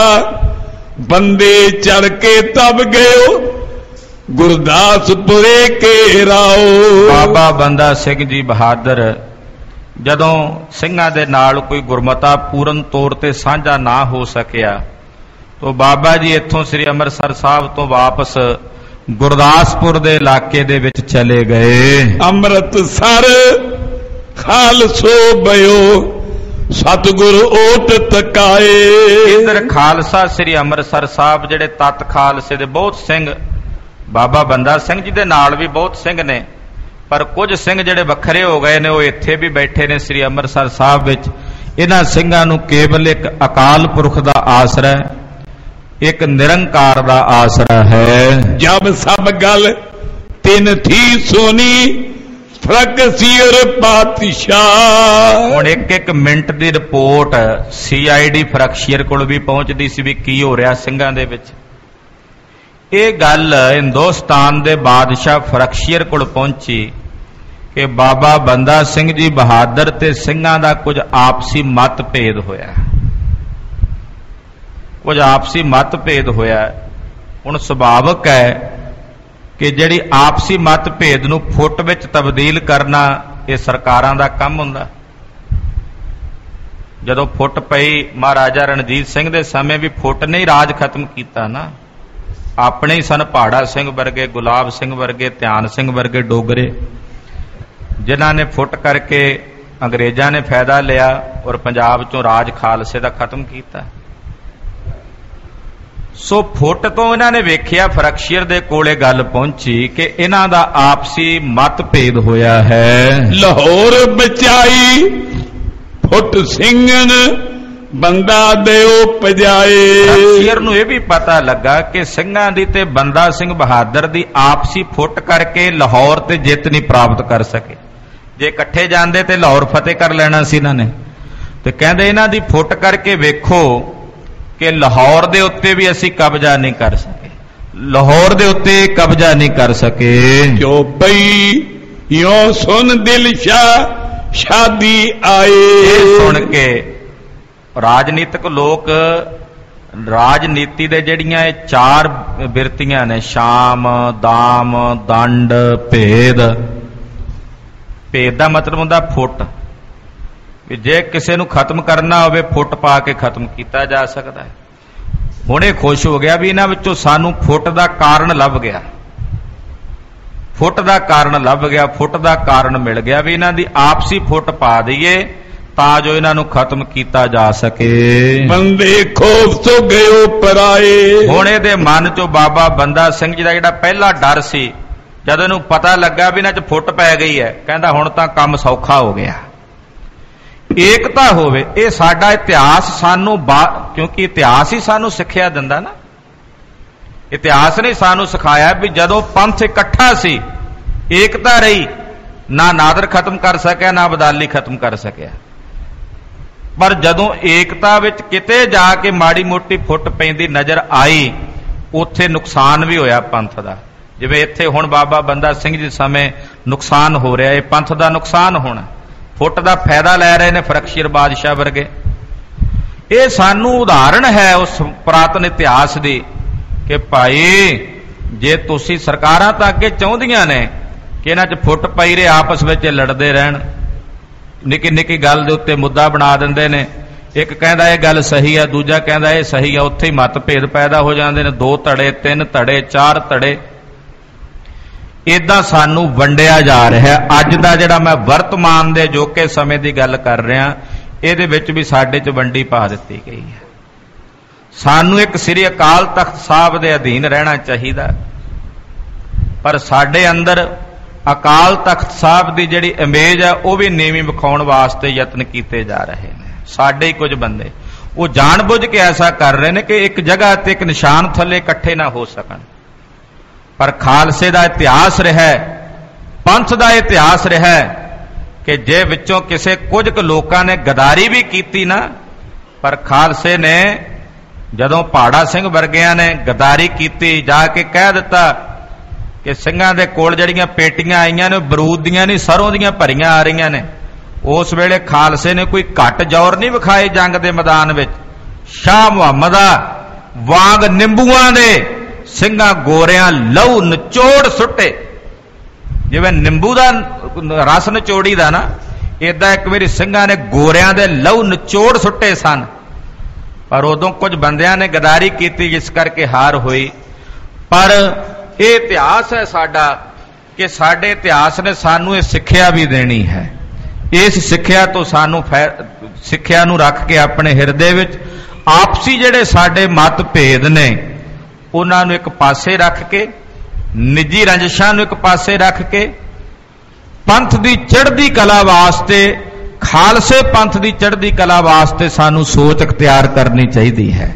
ਬੰਦੇ ਚੜ ਕੇ ਤਬ ਗਇਓ ਗੁਰਦਾਸਪੁਰੇ ਕੇ ਰਾਓ। ਬਾਬਾ ਬੰਦਾ ਸਿੰਘ ਜੀ ਬਹਾਦਰ ਜਦੋਂ ਸਿੰਘਾਂ ਦੇ ਨਾਲ ਕੋਈ ਗੁਰਮਤਾ ਪੂਰਨ ਤੌਰ ਤੇ ਸਾਂਝਾ ਨਾ ਹੋ ਸਕਿਆ ਤਾਂ ਬਾਬਾ ਜੀ ਇੱਥੋਂ ਸ੍ਰੀ ਅੰਮ੍ਰਿਤਸਰ ਸਾਹਿਬ ਤੋਂ ਵਾਪਸ ਗੁਰਦਾਸਪੁਰ ਦੇ ਇਲਾਕੇ ਦੇ ਵਿੱਚ ਚਲੇ ਗਏ। ਅੰਮ੍ਰਿਤਸਰ ਖਾਲਸੋ ਬਇਓ ਸਤਿਗੁਰ ਓਟ ਤਕਾਏ। ਇਧਰ ਖਾਲਸਾ ਸ੍ਰੀ ਅੰਮ੍ਰਿਤਸਰ ਸਾਹਿਬ ਜਿਹੜੇ ਤਤ ਖਾਲਸੇ ਦੇ ਬਹੁਤ ਸਿੰਘ, ਬਾਬਾ ਬੰਦਾ ਸਿੰਘ ਜੀ ਦੇ ਨਾਲ ਵੀ ਬਹੁਤ ਸਿੰਘ ਨੇ, ਪਰ ਕੁਝ ਸਿੰਘ ਜਿਹੜੇ ਵੱਖਰੇ ਹੋ ਗਏ ਨੇ ਉਹ ਇੱਥੇ ਵੀ ਬੈਠੇ ਨੇ ਸ੍ਰੀ ਅੰਮ੍ਰਿਤਸਰ ਸਾਹਿਬ ਵਿੱਚ। ਇਹਨਾਂ ਸਿੰਘਾਂ ਨੂੰ ਕੇਵਲ ਇੱਕ ਅਕਾਲ ਪੁਰਖ ਦਾ ਆਸਰਾ, ਇੱਕ ਨਿਰੰਕਾਰ ਦਾ ਆਸਰਾ ਹੈ। ਜਬ ਸਭ ਗੱਲ ਤਿੰਨ ਥੀ ਸੋਨੀ ਫਰਕ ਸੀਰ ਪਾਤਸ਼ਾਹ। ਹੁਣ ਇੱਕ ਇੱਕ ਮਿੰਟ ਦੀ report C I D Farrukhsiyar ਕੋਲ ਵੀ ਪਹੁੰਚਦੀ ਸੀ ਵੀ ਕੀ ਹੋ ਰਿਹਾ ਸਿੰਘਾਂ ਦੇ ਵਿੱਚ। ਇਹ ਗੱਲ ਹਿੰਦੁਸਤਾਨ ਦੇ ਬਾਦਸ਼ਾਹ ਫਰਕਸ਼ੀਅਰ ਕੋਲ ਪਹੁੰਚੀ ਕਿ ਬਾਬਾ ਬੰਦਾ ਸਿੰਘ ਜੀ ਬਹਾਦਰ ਤੇ ਸਿੰਘਾਂ ਦਾ ਕੁਝ ਆਪਸੀ ਮਤਭੇਦ ਹੋਇਆ, ਕੁਝ ਆਪਸੀ ਮਤਭੇਦ ਹੋਇਆ। ਹੁਣ ਸੁਭਾਵਕ ਹੈ ਕਿ ਜਿਹੜੀ ਆਪਸੀ ਮਤਭੇਦ ਨੂੰ ਫੁੱਟ ਵਿੱਚ ਤਬਦੀਲ ਕਰਨਾ ਇਹ ਸਰਕਾਰਾਂ ਦਾ ਕੰਮ ਹੁੰਦਾ। ਜਦੋਂ ਫੁੱਟ ਪਈ ਮਹਾਰਾਜਾ ਰਣਜੀਤ ਸਿੰਘ ਦੇ ਸਮੇਂ ਵੀ ਫੁੱਟ ਨੇ ਹੀ ਰਾਜ ਖਤਮ ਕੀਤਾ ਨਾ। ਆਪਣੇ ਹੀ ਸਨ ਪਹਾੜਾ ਸਿੰਘ ਵਰਗੇ, ਗੁਲਾਬ ਸਿੰਘ ਵਰਗੇ, ਧਿਆਨ ਸਿੰਘ ਵਰਗੇ ਡੋਗਰੇ, ਜਿਨ੍ਹਾਂ ਨੇ ਫੁੱਟ ਕਰਕੇ ਅੰਗਰੇਜ਼ਾਂ ਨੇ ਫਾਇਦਾ ਲਿਆ ਔਰ ਪੰਜਾਬ ਚੋਂ ਰਾਜ ਖਾਲਸੇ ਦਾ ਖਤਮ ਕੀਤਾ। ਸੋ ਫੁੱਟ ਤੋਂ ਇਹਨਾਂ ਨੇ ਵੇਖਿਆ, ਫਰਕਸ਼ੀਅਰ ਦੇ ਕੋਲੇ ਗੱਲ ਪਹੁੰਚੀ ਕਿ ਇਹਨਾਂ ਦਾ ਆਪਸੀ ਮਤਭੇਦ ਹੋਇਆ ਹੈ। ਲਾਹੌਰ ਬਚਾਈ ਫੁੱਟ ਸਿੰਘਨ ਬੰਦਾ ਦਿਓ ਪਜਾਏ। ਫਰਕਸ਼ੀਅਰ ਨੂੰ ਇਹ ਵੀ ਪਤਾ ਲੱਗਾ ਕਿ ਸਿੰਘਾਂ ਦੀ ਤੇ ਬੰਦਾ ਸਿੰਘ ਬਹਾਦਰ ਦੀ ਆਪਸੀ ਫੁੱਟ ਕਰਕੇ ਲਾਹੌਰ ਤੇ ਜਿੱਤ ਨਹੀਂ ਪ੍ਰਾਪਤ ਕਰ ਸਕੇ। ਜੇ ਇਕੱਠੇ ਜਾਂਦੇ ਤੇ ਲਾਹੌਰ ਫਤਿਹ ਕਰ ਲੈਣਾ ਸੀ ਇਹਨਾਂ ਨੇ। ਤੇ ਕਹਿੰਦੇ ਇਹਨਾਂ ਦੀ ਫੁੱਟ ਕਰਕੇ ਵੇਖੋ ਕਿ ਲਾਹੌਰ ਦੇ ਉੱਤੇ ਵੀ ਅਸੀਂ ਕਬਜ਼ਾ ਨਹੀਂ ਕਰ ਸਕੇ, ਲਾਹੌਰ ਦੇ ਉੱਤੇ ਕਬਜ਼ਾ ਨਹੀਂ ਕਰ ਸਕੇ। ਜੋ ਪਈ ਯੋ ਸੁਨ ਦਿਲ ਸ਼ਾਹ ਸ਼ਾਦੀ ਆਏ। ਇਹ ਸੁਣ ਕੇ ਰਾਜਨੀਤਿਕ ਲੋਕ, ਰਾਜਨੀਤੀ ਦੇ ਜਿਹੜੀਆਂ ਇਹ ਚਾਰ ਬਿਰਤੀਆਂ ਨੇ, ਸ਼ਾਮ, ਦਾਮ, ਦੰਡ, ਭੇਦ। ਭੇਦ ਦਾ ਮਤਲਬ ਹੁੰਦਾ ਫੁੱਟ, ਵੀ ਜੇ ਕਿਸੇ ਨੂੰ ਖਤਮ ਕਰਨਾ ਹੋਵੇ ਫੁੱਟ ਪਾ ਕੇ ਖਤਮ ਕੀਤਾ ਜਾ ਸਕਦਾ ਹੈ। ਹੁਣ ਇਹ ਖੁਸ਼ ਹੋ ਗਿਆ ਵੀ ਇਹਨਾਂ ਵਿੱਚੋਂ ਸਾਨੂੰ ਫੁੱਟ ਦਾ ਕਾਰਨ ਲੱਭ ਗਿਆ, ਫੁੱਟ ਦਾ ਕਾਰਨ ਲੱਭ ਗਿਆ, ਫੁੱਟ ਦਾ ਕਾਰਨ ਮਿਲ ਗਿਆ ਵੀ ਇਹਨਾਂ ਦੀ ਆਪਸੀ ਫੁੱਟ ਪਾ ਦਈਏ ਤਾਂ ਜੋ ਇਹਨਾਂ ਨੂੰ ਖਤਮ ਕੀਤਾ ਜਾ ਸਕੇ। ਬੰਦੇ ਖੋਫ ਤੋਂ ਗਇਓ ਪਰਾਏ। ਹੁਣ ਇਹਦੇ ਮਨ ਚੋਂ ਬਾਬਾ ਬੰਦਾ ਸਿੰਘ ਜੀ ਦਾ ਜਿਹੜਾ ਪਹਿਲਾ ਡਰ ਸੀ, ਜਦੋਂ ਇਹਨੂੰ ਪਤਾ ਲੱਗਾ ਵੀ ਇਹਨਾਂ 'ਚ ਫੁੱਟ ਪੈ ਗਈ ਹੈ, ਕਹਿੰਦਾ ਹੁਣ ਤਾਂ ਕੰਮ ਸੌਖਾ ਹੋ ਗਿਆ। ਏਕਤਾ ਹੋਵੇ, ਇਹ ਸਾਡਾ ਇਤਿਹਾਸ ਸਾਨੂੰ, ਕਿਉਂਕਿ ਇਤਿਹਾਸ ਹੀ ਸਾਨੂੰ ਸਿੱਖਿਆ ਦਿੰਦਾ ਨਾ। ਇਤਿਹਾਸ ਨੇ ਸਾਨੂੰ ਸਿਖਾਇਆ ਵੀ ਜਦੋਂ ਪੰਥ ਇਕੱਠਾ ਸੀ, ਏਕਤਾ ਰਹੀ, ਨਾ ਨਾਦਰ ਖਤਮ ਕਰ ਸਕਿਆ ਨਾ ਅਬਦਾਲੀ ਖਤਮ ਕਰ ਸਕਿਆ। ਪਰ ਜਦੋਂ ਏਕਤਾ ਵਿੱਚ ਕਿਤੇ ਜਾ ਕੇ ਮਾੜੀ ਮੋਟੀ ਫੁੱਟ ਪੈਂਦੀ ਨਜ਼ਰ ਆਈ, ਉੱਥੇ ਨੁਕਸਾਨ ਵੀ ਹੋਇਆ ਪੰਥ ਦਾ। ਜਿਵੇਂ ਇੱਥੇ ਹੁਣ ਬਾਬਾ ਬੰਦਾ ਸਿੰਘ ਜੀ ਸਮੇਂ ਨੁਕਸਾਨ ਹੋ ਰਿਹਾ, ਇਹ ਪੰਥ ਦਾ ਨੁਕਸਾਨ ਹੋਣਾ। ਫੁੱਟ ਦਾ ਫਾਇਦਾ ਲੈ ਰਹੇ ਨੇ ਫਰਕਸ਼ੀਅਰ ਬਾਦਸ਼ਾਹ ਵਰਗੇ। ਇਹ ਸਾਨੂੰ ਉਦਾਹਰਣ ਹੈ ਉਸ ਪੁਰਾਤਨ ਇਤਿਹਾਸ ਦੀ ਕਿ ਭਾਈ ਜੇ ਤੁਸੀਂ ਸਰਕਾਰਾਂ ਤਾਂ ਅੱਗੇ ਚਾਹੁੰਦੀਆਂ ਨੇ ਕਿ ਇਹਨਾਂ 'ਚ ਫੁੱਟ ਪਈ ਰਹੇ ਆਪਸ ਵਿੱਚ ਲੜਦੇ ਰਹਿਣ, ਨਿੱਕੀ ਨਿੱਕੀ ਗੱਲ ਦੇ ਉੱਤੇ ਮੁੱਦਾ ਬਣਾ ਦਿੰਦੇ ਨੇ। ਇੱਕ ਕਹਿੰਦਾ ਇਹ ਗੱਲ ਸਹੀ ਹੈ, ਦੂਜਾ ਕਹਿੰਦਾ ਇਹ ਸਹੀ ਹੈ, ਉੱਥੇ ਹੀ ਮਤਭੇਦ ਪੈਦਾ ਹੋ ਜਾਂਦੇ ਨੇ। ਦੋ ਧੜੇ, ਤਿੰਨ ਧੜੇ, ਚਾਰ ਧੜੇ, ਏਦਾਂ ਸਾਨੂੰ ਵੰਡਿਆ ਜਾ ਰਿਹਾ। ਅੱਜ ਦਾ ਜਿਹੜਾ ਮੈਂ ਵਰਤਮਾਨ ਦੇ ਅਜੋਕੇ ਸਮੇਂ ਦੀ ਗੱਲ ਕਰ ਰਿਹਾ, ਇਹਦੇ ਵਿੱਚ ਵੀ ਸਾਡੇ 'ਚ ਵੰਡੀ ਪਾ ਦਿੱਤੀ ਗਈ ਹੈ। ਸਾਨੂੰ ਇੱਕ ਸ੍ਰੀ ਅਕਾਲ ਤਖਤ ਸਾਹਿਬ ਦੇ ਅਧੀਨ ਰਹਿਣਾ ਚਾਹੀਦਾ, ਪਰ ਸਾਡੇ ਅੰਦਰ ਅਕਾਲ ਤਖਤ ਸਾਹਿਬ ਦੀ ਜਿਹੜੀ ਇਮੇਜ ਹੈ ਉਹ ਵੀ ਨੀਵੀਂ ਵਿਖਾਉਣ ਵਾਸਤੇ ਯਤਨ ਕੀਤੇ ਜਾ ਰਹੇ ਨੇ। ਸਾਡੇ ਹੀ ਕੁਝ ਬੰਦੇ ਉਹ ਜਾਣ ਬੁੱਝ ਕੇ ਐਸਾ ਕਰ ਰਹੇ ਨੇ ਕਿ ਇੱਕ ਜਗ੍ਹਾ ਤੇ ਇੱਕ ਨਿਸ਼ਾਨ ਥੱਲੇ ਇਕੱਠੇ ਨਾ ਹੋ ਸਕਣ। ਪਰ ਖਾਲਸੇ ਦਾ ਇਤਿਹਾਸ ਰਿਹਾ, ਪੰਥ ਦਾ ਇਤਿਹਾਸ ਰਿਹਾ ਕਿ ਜੇ ਵਿੱਚੋਂ ਕਿਸੇ ਕੁਝ ਕੁ ਲੋਕਾਂ ਨੇ ਗਦਾਰੀ ਵੀ ਕੀਤੀ ਨਾ, ਪਰ ਖਾਲਸੇ ਨੇ ਜਦੋਂ ਪਹਾੜਾ ਸਿੰਘ ਵਰਗਿਆਂ ਨੇ ਗਦਾਰੀ ਕੀਤੀ, ਜਾ ਕੇ ਕਹਿ ਦਿੱਤਾ ਕਿ ਸਿੰਘਾਂ ਦੇ ਕੋਲ ਜਿਹੜੀਆਂ ਪੇਟੀਆਂ ਆਈਆਂ ਨੇ ਬਰੂਦ ਦੀਆਂ ਨਹੀਂ ਸਰੋਂ ਦੀਆਂ ਭਰੀਆਂ ਆ ਰਹੀਆਂ ਨੇ, ਉਸ ਵੇਲੇ ਖਾਲਸੇ ਨੇ ਕੋਈ ਘੱਟ ਜ਼ੋਰ ਨਹੀਂ ਵਿਖਾਏ ਜੰਗ ਦੇ ਮੈਦਾਨ ਵਿੱਚ। ਸ਼ਾਹ ਮੁਹੰਮਦਾ ਵਾਂਗ ਨਿੰਬੂਆਂ ਦੇ ਸਿੰਘਾਂ ਗੋਰਿਆਂ ਲਹੂ ਨਿਚੋੜ ਸੁੱਟੇ, ਜਿਵੇਂ ਨਿੰਬੂ ਦਾ ਰਸ ਨਿਚੋੜੀ ਦਾ ਨਾ, ਏਦਾਂ ਇੱਕ ਵਾਰੀ ਸਿੰਘਾਂ ਨੇ ਗੋਰਿਆਂ ਦੇ ਲਹੂ ਨਿਚੋੜ ਸੁੱਟੇ ਸਨ। ਪਰ ਉਦੋਂ ਕੁਝ ਬੰਦਿਆਂ ਨੇ ਗਦਾਰੀ ਕੀਤੀ ਜਿਸ ਕਰਕੇ ਹਾਰ ਹੋਈ। ਪਰ ਇਹ ਇਤਿਹਾਸ ਹੈ ਸਾਡਾ ਕਿ ਸਾਡੇ ਇਤਿਹਾਸ ਨੇ ਸਾਨੂੰ ਇਹ ਸਿੱਖਿਆ ਵੀ ਦੇਣੀ ਹੈ। ਇਸ ਸਿੱਖਿਆ ਤੋਂ ਸਾਨੂੰ ਸਿੱਖਿਆ ਨੂੰ ਰੱਖ ਕੇ ਆਪਣੇ ਹਿਰਦੇ ਵਿੱਚ ਆਪਸੀ ਜਿਹੜੇ ਸਾਡੇ ਮਤਭੇਦ ਨੇ ਉਹਨਾਂ ਨੂੰ ਇੱਕ ਪਾਸੇ ਰੱਖ ਕੇ, ਨਿੱਜੀ ਰੰਜਿਸ਼ਾਂ ਨੂੰ ਇੱਕ ਪਾਸੇ ਰੱਖ ਕੇ, ਪੰਥ ਦੀ ਚੜ੍ਹਦੀ ਕਲਾ ਵਾਸਤੇ, ਖਾਲਸੇ ਪੰਥ ਦੀ ਚੜ੍ਹਦੀ ਕਲਾ ਵਾਸਤੇ ਸਾਨੂੰ ਸੋਚ ਅਖਤਿਆਰ ਕਰਨੀ ਚਾਹੀਦੀ ਹੈ।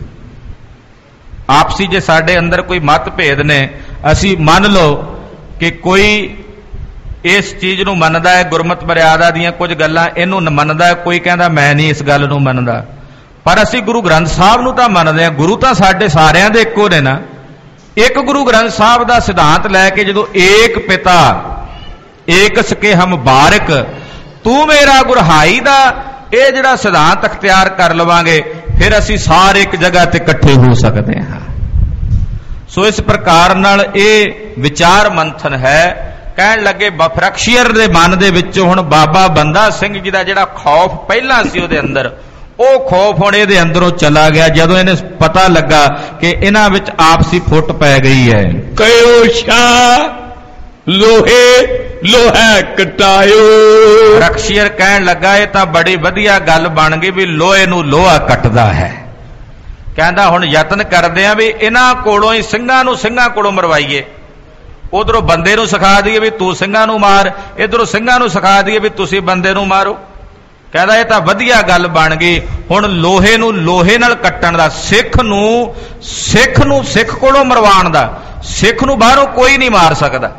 ਆਪਸੀ ਜੇ ਸਾਡੇ ਅੰਦਰ ਕੋਈ ਮਤਭੇਦ ਨੇ, ਅਸੀਂ ਮੰਨ ਲਓ ਕਿ ਕੋਈ ਇਸ ਚੀਜ਼ ਨੂੰ ਮੰਨਦਾ ਹੈ, ਗੁਰਮਤਿ ਮਰਿਆਦਾ ਦੀਆਂ ਕੁਝ ਗੱਲਾਂ ਇਹਨੂੰ ਮੰਨਦਾ ਹੈ, ਕੋਈ ਕਹਿੰਦਾ ਮੈਂ ਨਹੀਂ ਇਸ ਗੱਲ ਨੂੰ ਮੰਨਦਾ, ਪਰ ਅਸੀਂ ਗੁਰੂ ਗ੍ਰੰਥ ਸਾਹਿਬ ਨੂੰ ਤਾਂ ਮੰਨਦੇ ਹਾਂ। ਗੁਰੂ ਤਾਂ ਸਾਡੇ ਸਾਰਿਆਂ ਦੇ ਇੱਕੋ ਨੇ ਨਾ। ਇੱਕ ਗੁਰੂ ਗ੍ਰੰਥ ਸਾਹਿਬ ਦਾ ਸਿਧਾਂਤ ਲੈ ਕੇ ਜਦੋਂ ਏਕ ਪਿਤਾ ਏਕ ਸਕੇ ਹਮ ਬਾਰਿਕ ਤੂੰ ਮੇਰਾ ਗੁਰਹਾਈ ਦਾ ਇਹ ਜਿਹੜਾ ਸਿਧਾਂਤ ਅਖਤਿਆਰ ਕਰ ਲਵਾਂਗੇ, ਫਿਰ ਅਸੀਂ ਸਾਰੇ ਇੱਕ ਜਗ੍ਹਾ ਤੇ ਇਕੱਠੇ ਹੋ ਸਕਦੇ ਹਾਂ। ਸੋ ਇਸ ਪ੍ਰਕਾਰ ਨਾਲ ਇਹ ਵਿਚਾਰ ਮੰਥਨ ਹੈ। ਕਹਿਣ ਲੱਗੇ ਬਫਰਕਸ਼ੀਅਰ ਦੇ ਮਨ ਦੇ ਵਿੱਚੋਂ ਹੁਣ ਬਾਬਾ ਬੰਦਾ ਸਿੰਘ ਜੀ ਦਾ ਜਿਹੜਾ ਖੌਫ ਪਹਿਲਾਂ ਸੀ ਉਹਦੇ ਅੰਦਰ, ਉਹ ਖੌਫ ਹੁਣ ਇਹਦੇ ਅੰਦਰੋਂ ਚਲਾ ਗਿਆ ਜਦੋਂ ਇਹਨੇ ਪਤਾ ਲੱਗਾ ਕਿ ਇਹਨਾਂ ਵਿੱਚ ਆਪਸੀ ਫੁੱਟ ਪੈ ਗਈ ਹੈ। ਕਹਿਓ ਸ਼ਾਹ ਲੋਹੇ ਲੋਹਾ ਕਟਾਇਓ। ਬਫਰਕਸ਼ੀਅਰ ਕਹਿਣ ਲੱਗਾ ਇਹ ਤਾਂ ਬੜੀ ਵਧੀਆ ਗੱਲ ਬਣ ਗਈ ਵੀ ਲੋਹੇ ਨੂੰ ਲੋਹਾ ਕੱਟਦਾ ਹੈ। ਕਹਿੰਦਾ ਹੁਣ ਯਤਨ ਕਰਦੇ ਆ ਵੀ ਇਹਨਾਂ ਕੋਲੋਂ ਹੀ ਸਿੰਘਾਂ ਨੂੰ ਸਿੰਘਾਂ ਕੋਲੋਂ ਮਰਵਾਈਏ। ਉਧਰੋਂ ਬੰਦੇ ਨੂੰ ਸਿਖਾ ਦਈਏ ਵੀ ਤੂੰ ਸਿੰਘਾਂ ਨੂੰ ਮਾਰ, ਇਧਰੋਂ ਸਿੰਘਾਂ ਨੂੰ ਸਿਖਾ ਦਈਏ ਵੀ ਤੁਸੀਂ ਬੰਦੇ ਨੂੰ ਮਾਰੋ। ਕਹਿੰਦਾ ਇਹ ਤਾਂ ਵਧੀਆ ਗੱਲ ਬਣ ਗਈ। ਹੁਣ ਲੋਹੇ ਨੂੰ ਲੋਹੇ ਨਾਲ ਕੱਟਣ ਦਾ, ਸਿੱਖ ਨੂੰ ਸਿੱਖ ਨੂੰ ਸਿੱਖ ਕੋਲੋਂ ਮਰਵਾਉਣ ਦਾ। ਸਿੱਖ ਨੂੰ ਬਾਹਰੋਂ ਕੋਈ ਨਹੀਂ ਮਾਰ ਸਕਦਾ,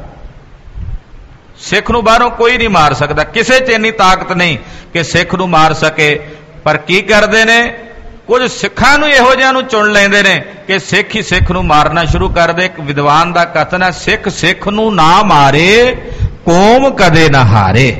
ਸਿੱਖ ਨੂੰ ਬਾਹਰੋਂ ਕੋਈ ਨਹੀਂ ਮਾਰ ਸਕਦਾ। ਕਿਸੇ 'ਚ ਇੰਨੀ ਤਾਕਤ ਨਹੀਂ ਕਿ ਸਿੱਖ ਨੂੰ ਮਾਰ ਸਕੇ। ਪਰ ਕੀ ਕਰਦੇ ਨੇ, ਕੁਝ ਸਿੱਖਾਂ ਨੂੰ ਇਹੋ ਜਿਹਾ ਨੂੰ ਚੁਣ ਲੈਂਦੇ ਨੇ ਕਿ ਸਿੱਖ ਹੀ ਸਿੱਖ ਨੂੰ ਮਾਰਨਾ ਸ਼ੁਰੂ ਕਰ ਦੇ। ਇੱਕ ਵਿਦਵਾਨ ਦਾ ਕਥਨ ਹੈ, ਸਿੱਖ ਸਿੱਖ ਨੂੰ ਨਾ ਮਾਰੇ ਕੌਮ ਕਦੇ ਨਾ ਹਾਰੇ।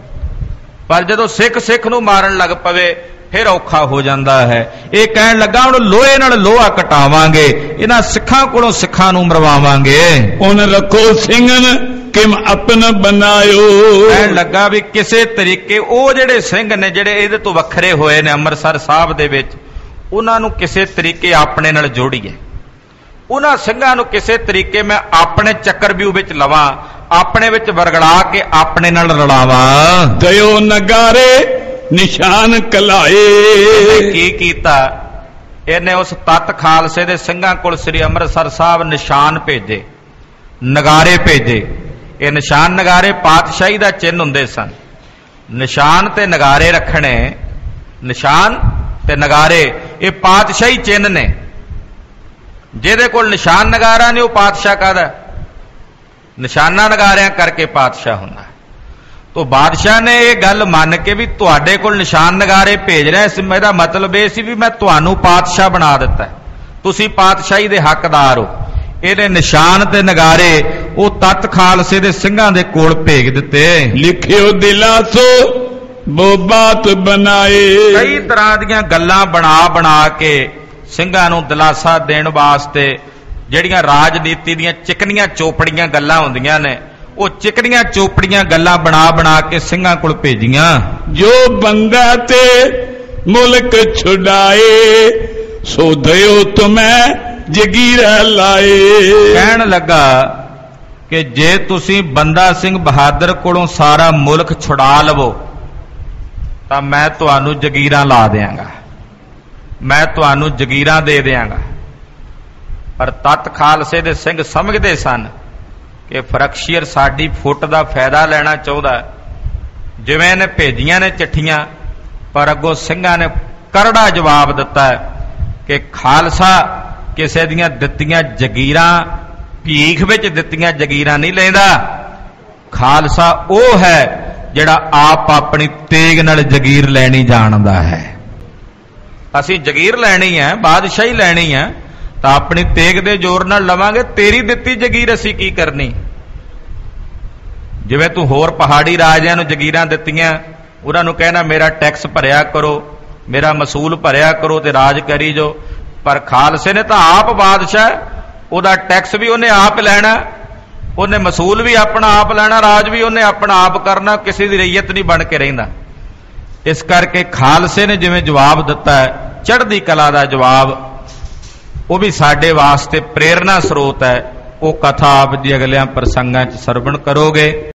ਪਰ ਜਦੋਂ ਸਿੱਖ ਸਿੱਖ ਨੂੰ ਮਾਰਨ ਲੱਗ ਪਵੇ ਫਿਰ ਔਖਾ ਹੋ ਜਾਂਦਾ ਹੈ। ਇਹ ਕਹਿਣ ਲੱਗਾ ਹੁਣ ਲੋਹੇ ਨਾਲ ਲੋਹਾ ਕਟਾਵਾਂਗੇ, ਇਹਨਾਂ ਸਿੱਖਾਂ ਕੋਲੋਂ ਸਿੱਖਾਂ ਨੂੰ ਮਰਵਾਵਾਂਗੇ। ਹੁਣ ਰੱਖੋ ਸਿੰਘਨ ਕਿਮ ਆਪਨ ਬਣਾਇਓ। ਕਹਿਣ ਲੱਗਾ ਵੀ ਕਿਸੇ ਤਰੀਕੇ ਉਹ ਜਿਹੜੇ ਸਿੰਘ ਨੇ ਜਿਹੜੇ ਇਹਦੇ ਤੋਂ ਵੱਖਰੇ ਹੋਏ ਨੇ ਅੰਮ੍ਰਿਤਸਰ ਸਾਹਿਬ ਦੇ ਵਿੱਚ, ਉਹਨਾਂ ਨੂੰ ਕਿਸੇ ਤਰੀਕੇ ਆਪਣੇ ਨਾਲ ਜੋੜੀਏ। ਉਹਨਾਂ ਸਿੰਘਾਂ ਨੂੰ ਕਿਸੇ ਤਰੀਕੇ ਮੈਂ ਆਪਣੇ ਚੱਕਰਵਿਊਹ ਵਿੱਚ ਲਵਾਂ, ਆਪਣੇ ਵਿੱਚ ਵਰਗੜਾ ਕੇ ਆਪਣੇ ਨਾਲ ਰਲਾਵਾਂ। ਦਿਓ ਨਗਾਰੇ ਨਿਸ਼ਾਨ ਕਲਾਏ। ਕੀ ਕੀਤਾ ਇਹਨੇ, ਉਸ ਤਤ ਖਾਲਸੇ ਦੇ ਸਿੰਘਾਂ ਕੋਲ ਸ੍ਰੀ ਅੰਮ੍ਰਿਤਸਰ ਸਾਹਿਬ ਨਿਸ਼ਾਨ ਭੇਜੇ, ਨਗਾਰੇ ਭੇਜੇ। ਇਹ ਨਿਸ਼ਾਨ ਨਗਾਰੇ ਪਾਤਸ਼ਾਹੀ ਦਾ ਚਿੰਨ੍ਹ ਹੁੰਦੇ ਸਨ। ਨਿਸ਼ਾਨ ਤੇ ਨਗਾਰੇ ਰੱਖਣੇ, ਨਿਸ਼ਾਨ ਤੇ ਨਗਾਰੇ ਇਹ ਪਾਤਸ਼ਾਹੀ ਚਿੰਨ੍ਹ ਨੇ। ਜਿਹਦੇ ਕੋਲ ਨਿਸ਼ਾਨ ਨਗਾਰਾ ਨੇ ਉਹ ਪਾਤਸ਼ਾਹ ਕਾਹਦਾ, ਨਿਸ਼ਾਨਾ ਨਗਾਰਿਆਂ ਕਰਕੇ ਪਾਤਸ਼ਾਹ ਹੁੰਦਾ। ਤੋ ਬਾਦਸ਼ਾਹ ਨੇ ਇਹ ਗੱਲ ਮੰਨ ਕੇ ਵੀ ਤੁਹਾਡੇ ਕੋਲ ਨਿਸ਼ਾਨ ਨਗਾਰੇ ਭੇਜ ਰਿਹਾ ਸੀ, ਇਹਦਾ ਮਤਲਬ ਇਹ ਸੀ ਵੀ ਮੈਂ ਤੁਹਾਨੂੰ ਪਾਤਸ਼ਾਹ ਬਣਾ ਦਿੱਤਾ, ਤੁਸੀਂ ਪਾਤਸ਼ਾਹੀ ਦੇ ਹੱਕਦਾਰ ਹੋ। ਇਹਨੇ ਨਿਸ਼ਾਨ ਤੇ ਨਗਾਰੇ ਉਹ ਤਤ ਖਾਲਸੇ ਦੇ ਸਿੰਘਾਂ ਦੇ ਕੋਲ ਭੇਜ ਦਿੱਤੇ। ਲਿਖਿਓ ਦਿਲਾਂ ਸੋ वो बात बनाए। कई तरह ਦੀਆਂ ਗੱਲਾਂ ਬਣਾ ਬਣਾ ਕੇ ਸਿੰਘਾਂ ਨੂੰ ਦਿਲਾਸਾ ਦੇਣ ਵਾਸਤੇ ਜਿਹੜੀਆਂ ਰਾਜਨੀਤੀ ਦੀਆਂ ਚਿਕਨੀਆਂ ਚੋਪੜੀਆਂ ਗੱਲਾਂ ਹੁੰਦੀਆਂ ਨੇ ਉਹ ਚਿਕਨੀਆਂ ਚੋਪੜੀਆਂ ਗੱਲਾਂ ਬਣਾ ਬਣਾ ਕੇ ਸਿੰਘਾਂ ਕੋਲ ਭੇਜੀਆਂ। ਜੋ ਬੰਦਾ ਤੇ ਮੁਲਕ ਛੁਡਾਏ ਸੋ ਦਿਓ ਤੁਮੈ ਜਗੀਰਾ ਲਾਏ। ਕਹਿਣ ਲੱਗਾ ਕਿ ਜੇ ਤੁਸੀਂ ਬੰਦਾ ਸਿੰਘ ਬਹਾਦਰ ਕੋਲੋਂ ਸਾਰਾ ਮੁਲਕ ਛੁਡਾ ਲਵੋ ਤਾਂ ਮੈਂ ਤੁਹਾਨੂੰ ਜਗੀਰਾਂ ਲਾ ਦਿਆਂਗਾ, ਮੈਂ ਤੁਹਾਨੂੰ ਜਗੀਰਾਂ ਦੇ ਦਿਆਂਗਾ। ਪਰ ਤਤ ਖਾਲਸੇ ਦੇ ਸਿੰਘ ਸਮਝਦੇ ਸਨ ਕਿ ਫਰਕਸ਼ੀਅਰ ਸਾਡੀ ਫੁੱਟ ਦਾ ਫਾਇਦਾ ਲੈਣਾ ਚਾਹੁੰਦਾ। ਜਿਵੇਂ ਇਹਨੇ ਭੇਜੀਆਂ ਨੇ ਚਿੱਠੀਆਂ ਪਰ ਅੱਗੋਂ ਸਿੰਘਾਂ ਨੇ ਕਰੜਾ ਜਵਾਬ ਦਿੱਤਾ ਕਿ ਖਾਲਸਾ ਕਿਸੇ ਦੀਆਂ ਦਿੱਤੀਆਂ ਜਗੀਰਾਂ ਭੀਖ ਵਿੱਚ ਦਿੱਤੀਆਂ ਜਗੀਰਾਂ ਨਹੀਂ ਲੈਂਦਾ। ਖਾਲਸਾ ਉਹ ਹੈ ਜਿਹੜਾ ਆਪ ਆਪਣੀ ਤੇਗ ਨਾਲ ਜਗੀਰ ਲੈਣੀ ਜਾਣਦਾ ਹੈ। ਅਸੀਂ ਜਗੀਰ ਲੈਣੀ ਹੈ, ਬਾਦਸ਼ਾਹੀ ਲੈਣੀ ਹੈ ਤਾਂ ਆਪਣੀ ਤੇਗ ਦੇ ਜ਼ੋਰ ਨਾਲ ਲਵਾਂਗੇ। ਤੇਰੀ ਦਿੱਤੀ ਜਗੀਰ ਅਸੀਂ ਕੀ ਕਰਨੀ? ਜਿਵੇਂ ਤੂੰ ਹੋਰ ਪਹਾੜੀ ਰਾਜਿਆਂ ਨੂੰ ਜਗੀਰਾਂ ਦਿੱਤੀਆਂ ਉਹਨਾਂ ਨੂੰ ਕਹਿਣਾ ਮੇਰਾ ਟੈਕਸ ਭਰਿਆ ਕਰੋ, ਮੇਰਾ ਮਸੂਲ ਭਰਿਆ ਕਰੋ ਤੇ ਰਾਜ ਕਰੀ ਜੋ। ਪਰ ਖਾਲਸੇ ਨੇ ਤਾਂ ਆਪ ਬਾਦਸ਼ਾਹ, ਉਹਦਾ ਟੈਕਸ ਵੀ ਉਹਨੇ ਆਪ ਲੈਣਾ, ਉਹਨੇ ਮਸੂਲ ਵੀ ਆਪਣਾ ਆਪ ਲੈਣਾ, ਰਾਜ ਵੀ ਉਹਨੇ ਆਪਣਾ ਆਪ ਕਰਨਾ, ਕਿਸੇ ਦੀ ਰਈਅਤ ਨਹੀਂ ਬਣ ਕੇ ਰਹਿੰਦਾ। ਇਸ ਕਰਕੇ ਖਾਲਸੇ ਨੇ ਜਿਵੇਂ ਜਵਾਬ ਦਿੱਤਾ ਹੈ ਚੜ੍ਹਦੀ ਕਲਾ ਦਾ ਜਵਾਬ, ਉਹ ਵੀ ਸਾਡੇ ਵਾਸਤੇ ਪ੍ਰੇਰਨਾ ਸਰੋਤ ਹੈ। ਉਹ ਕਥਾ ਆਪ ਜੀ ਅਗਲਿਆਂ ਪ੍ਰਸੰਗਾਂ 'ਚ ਸਰਵਣ ਕਰੋਗੇ।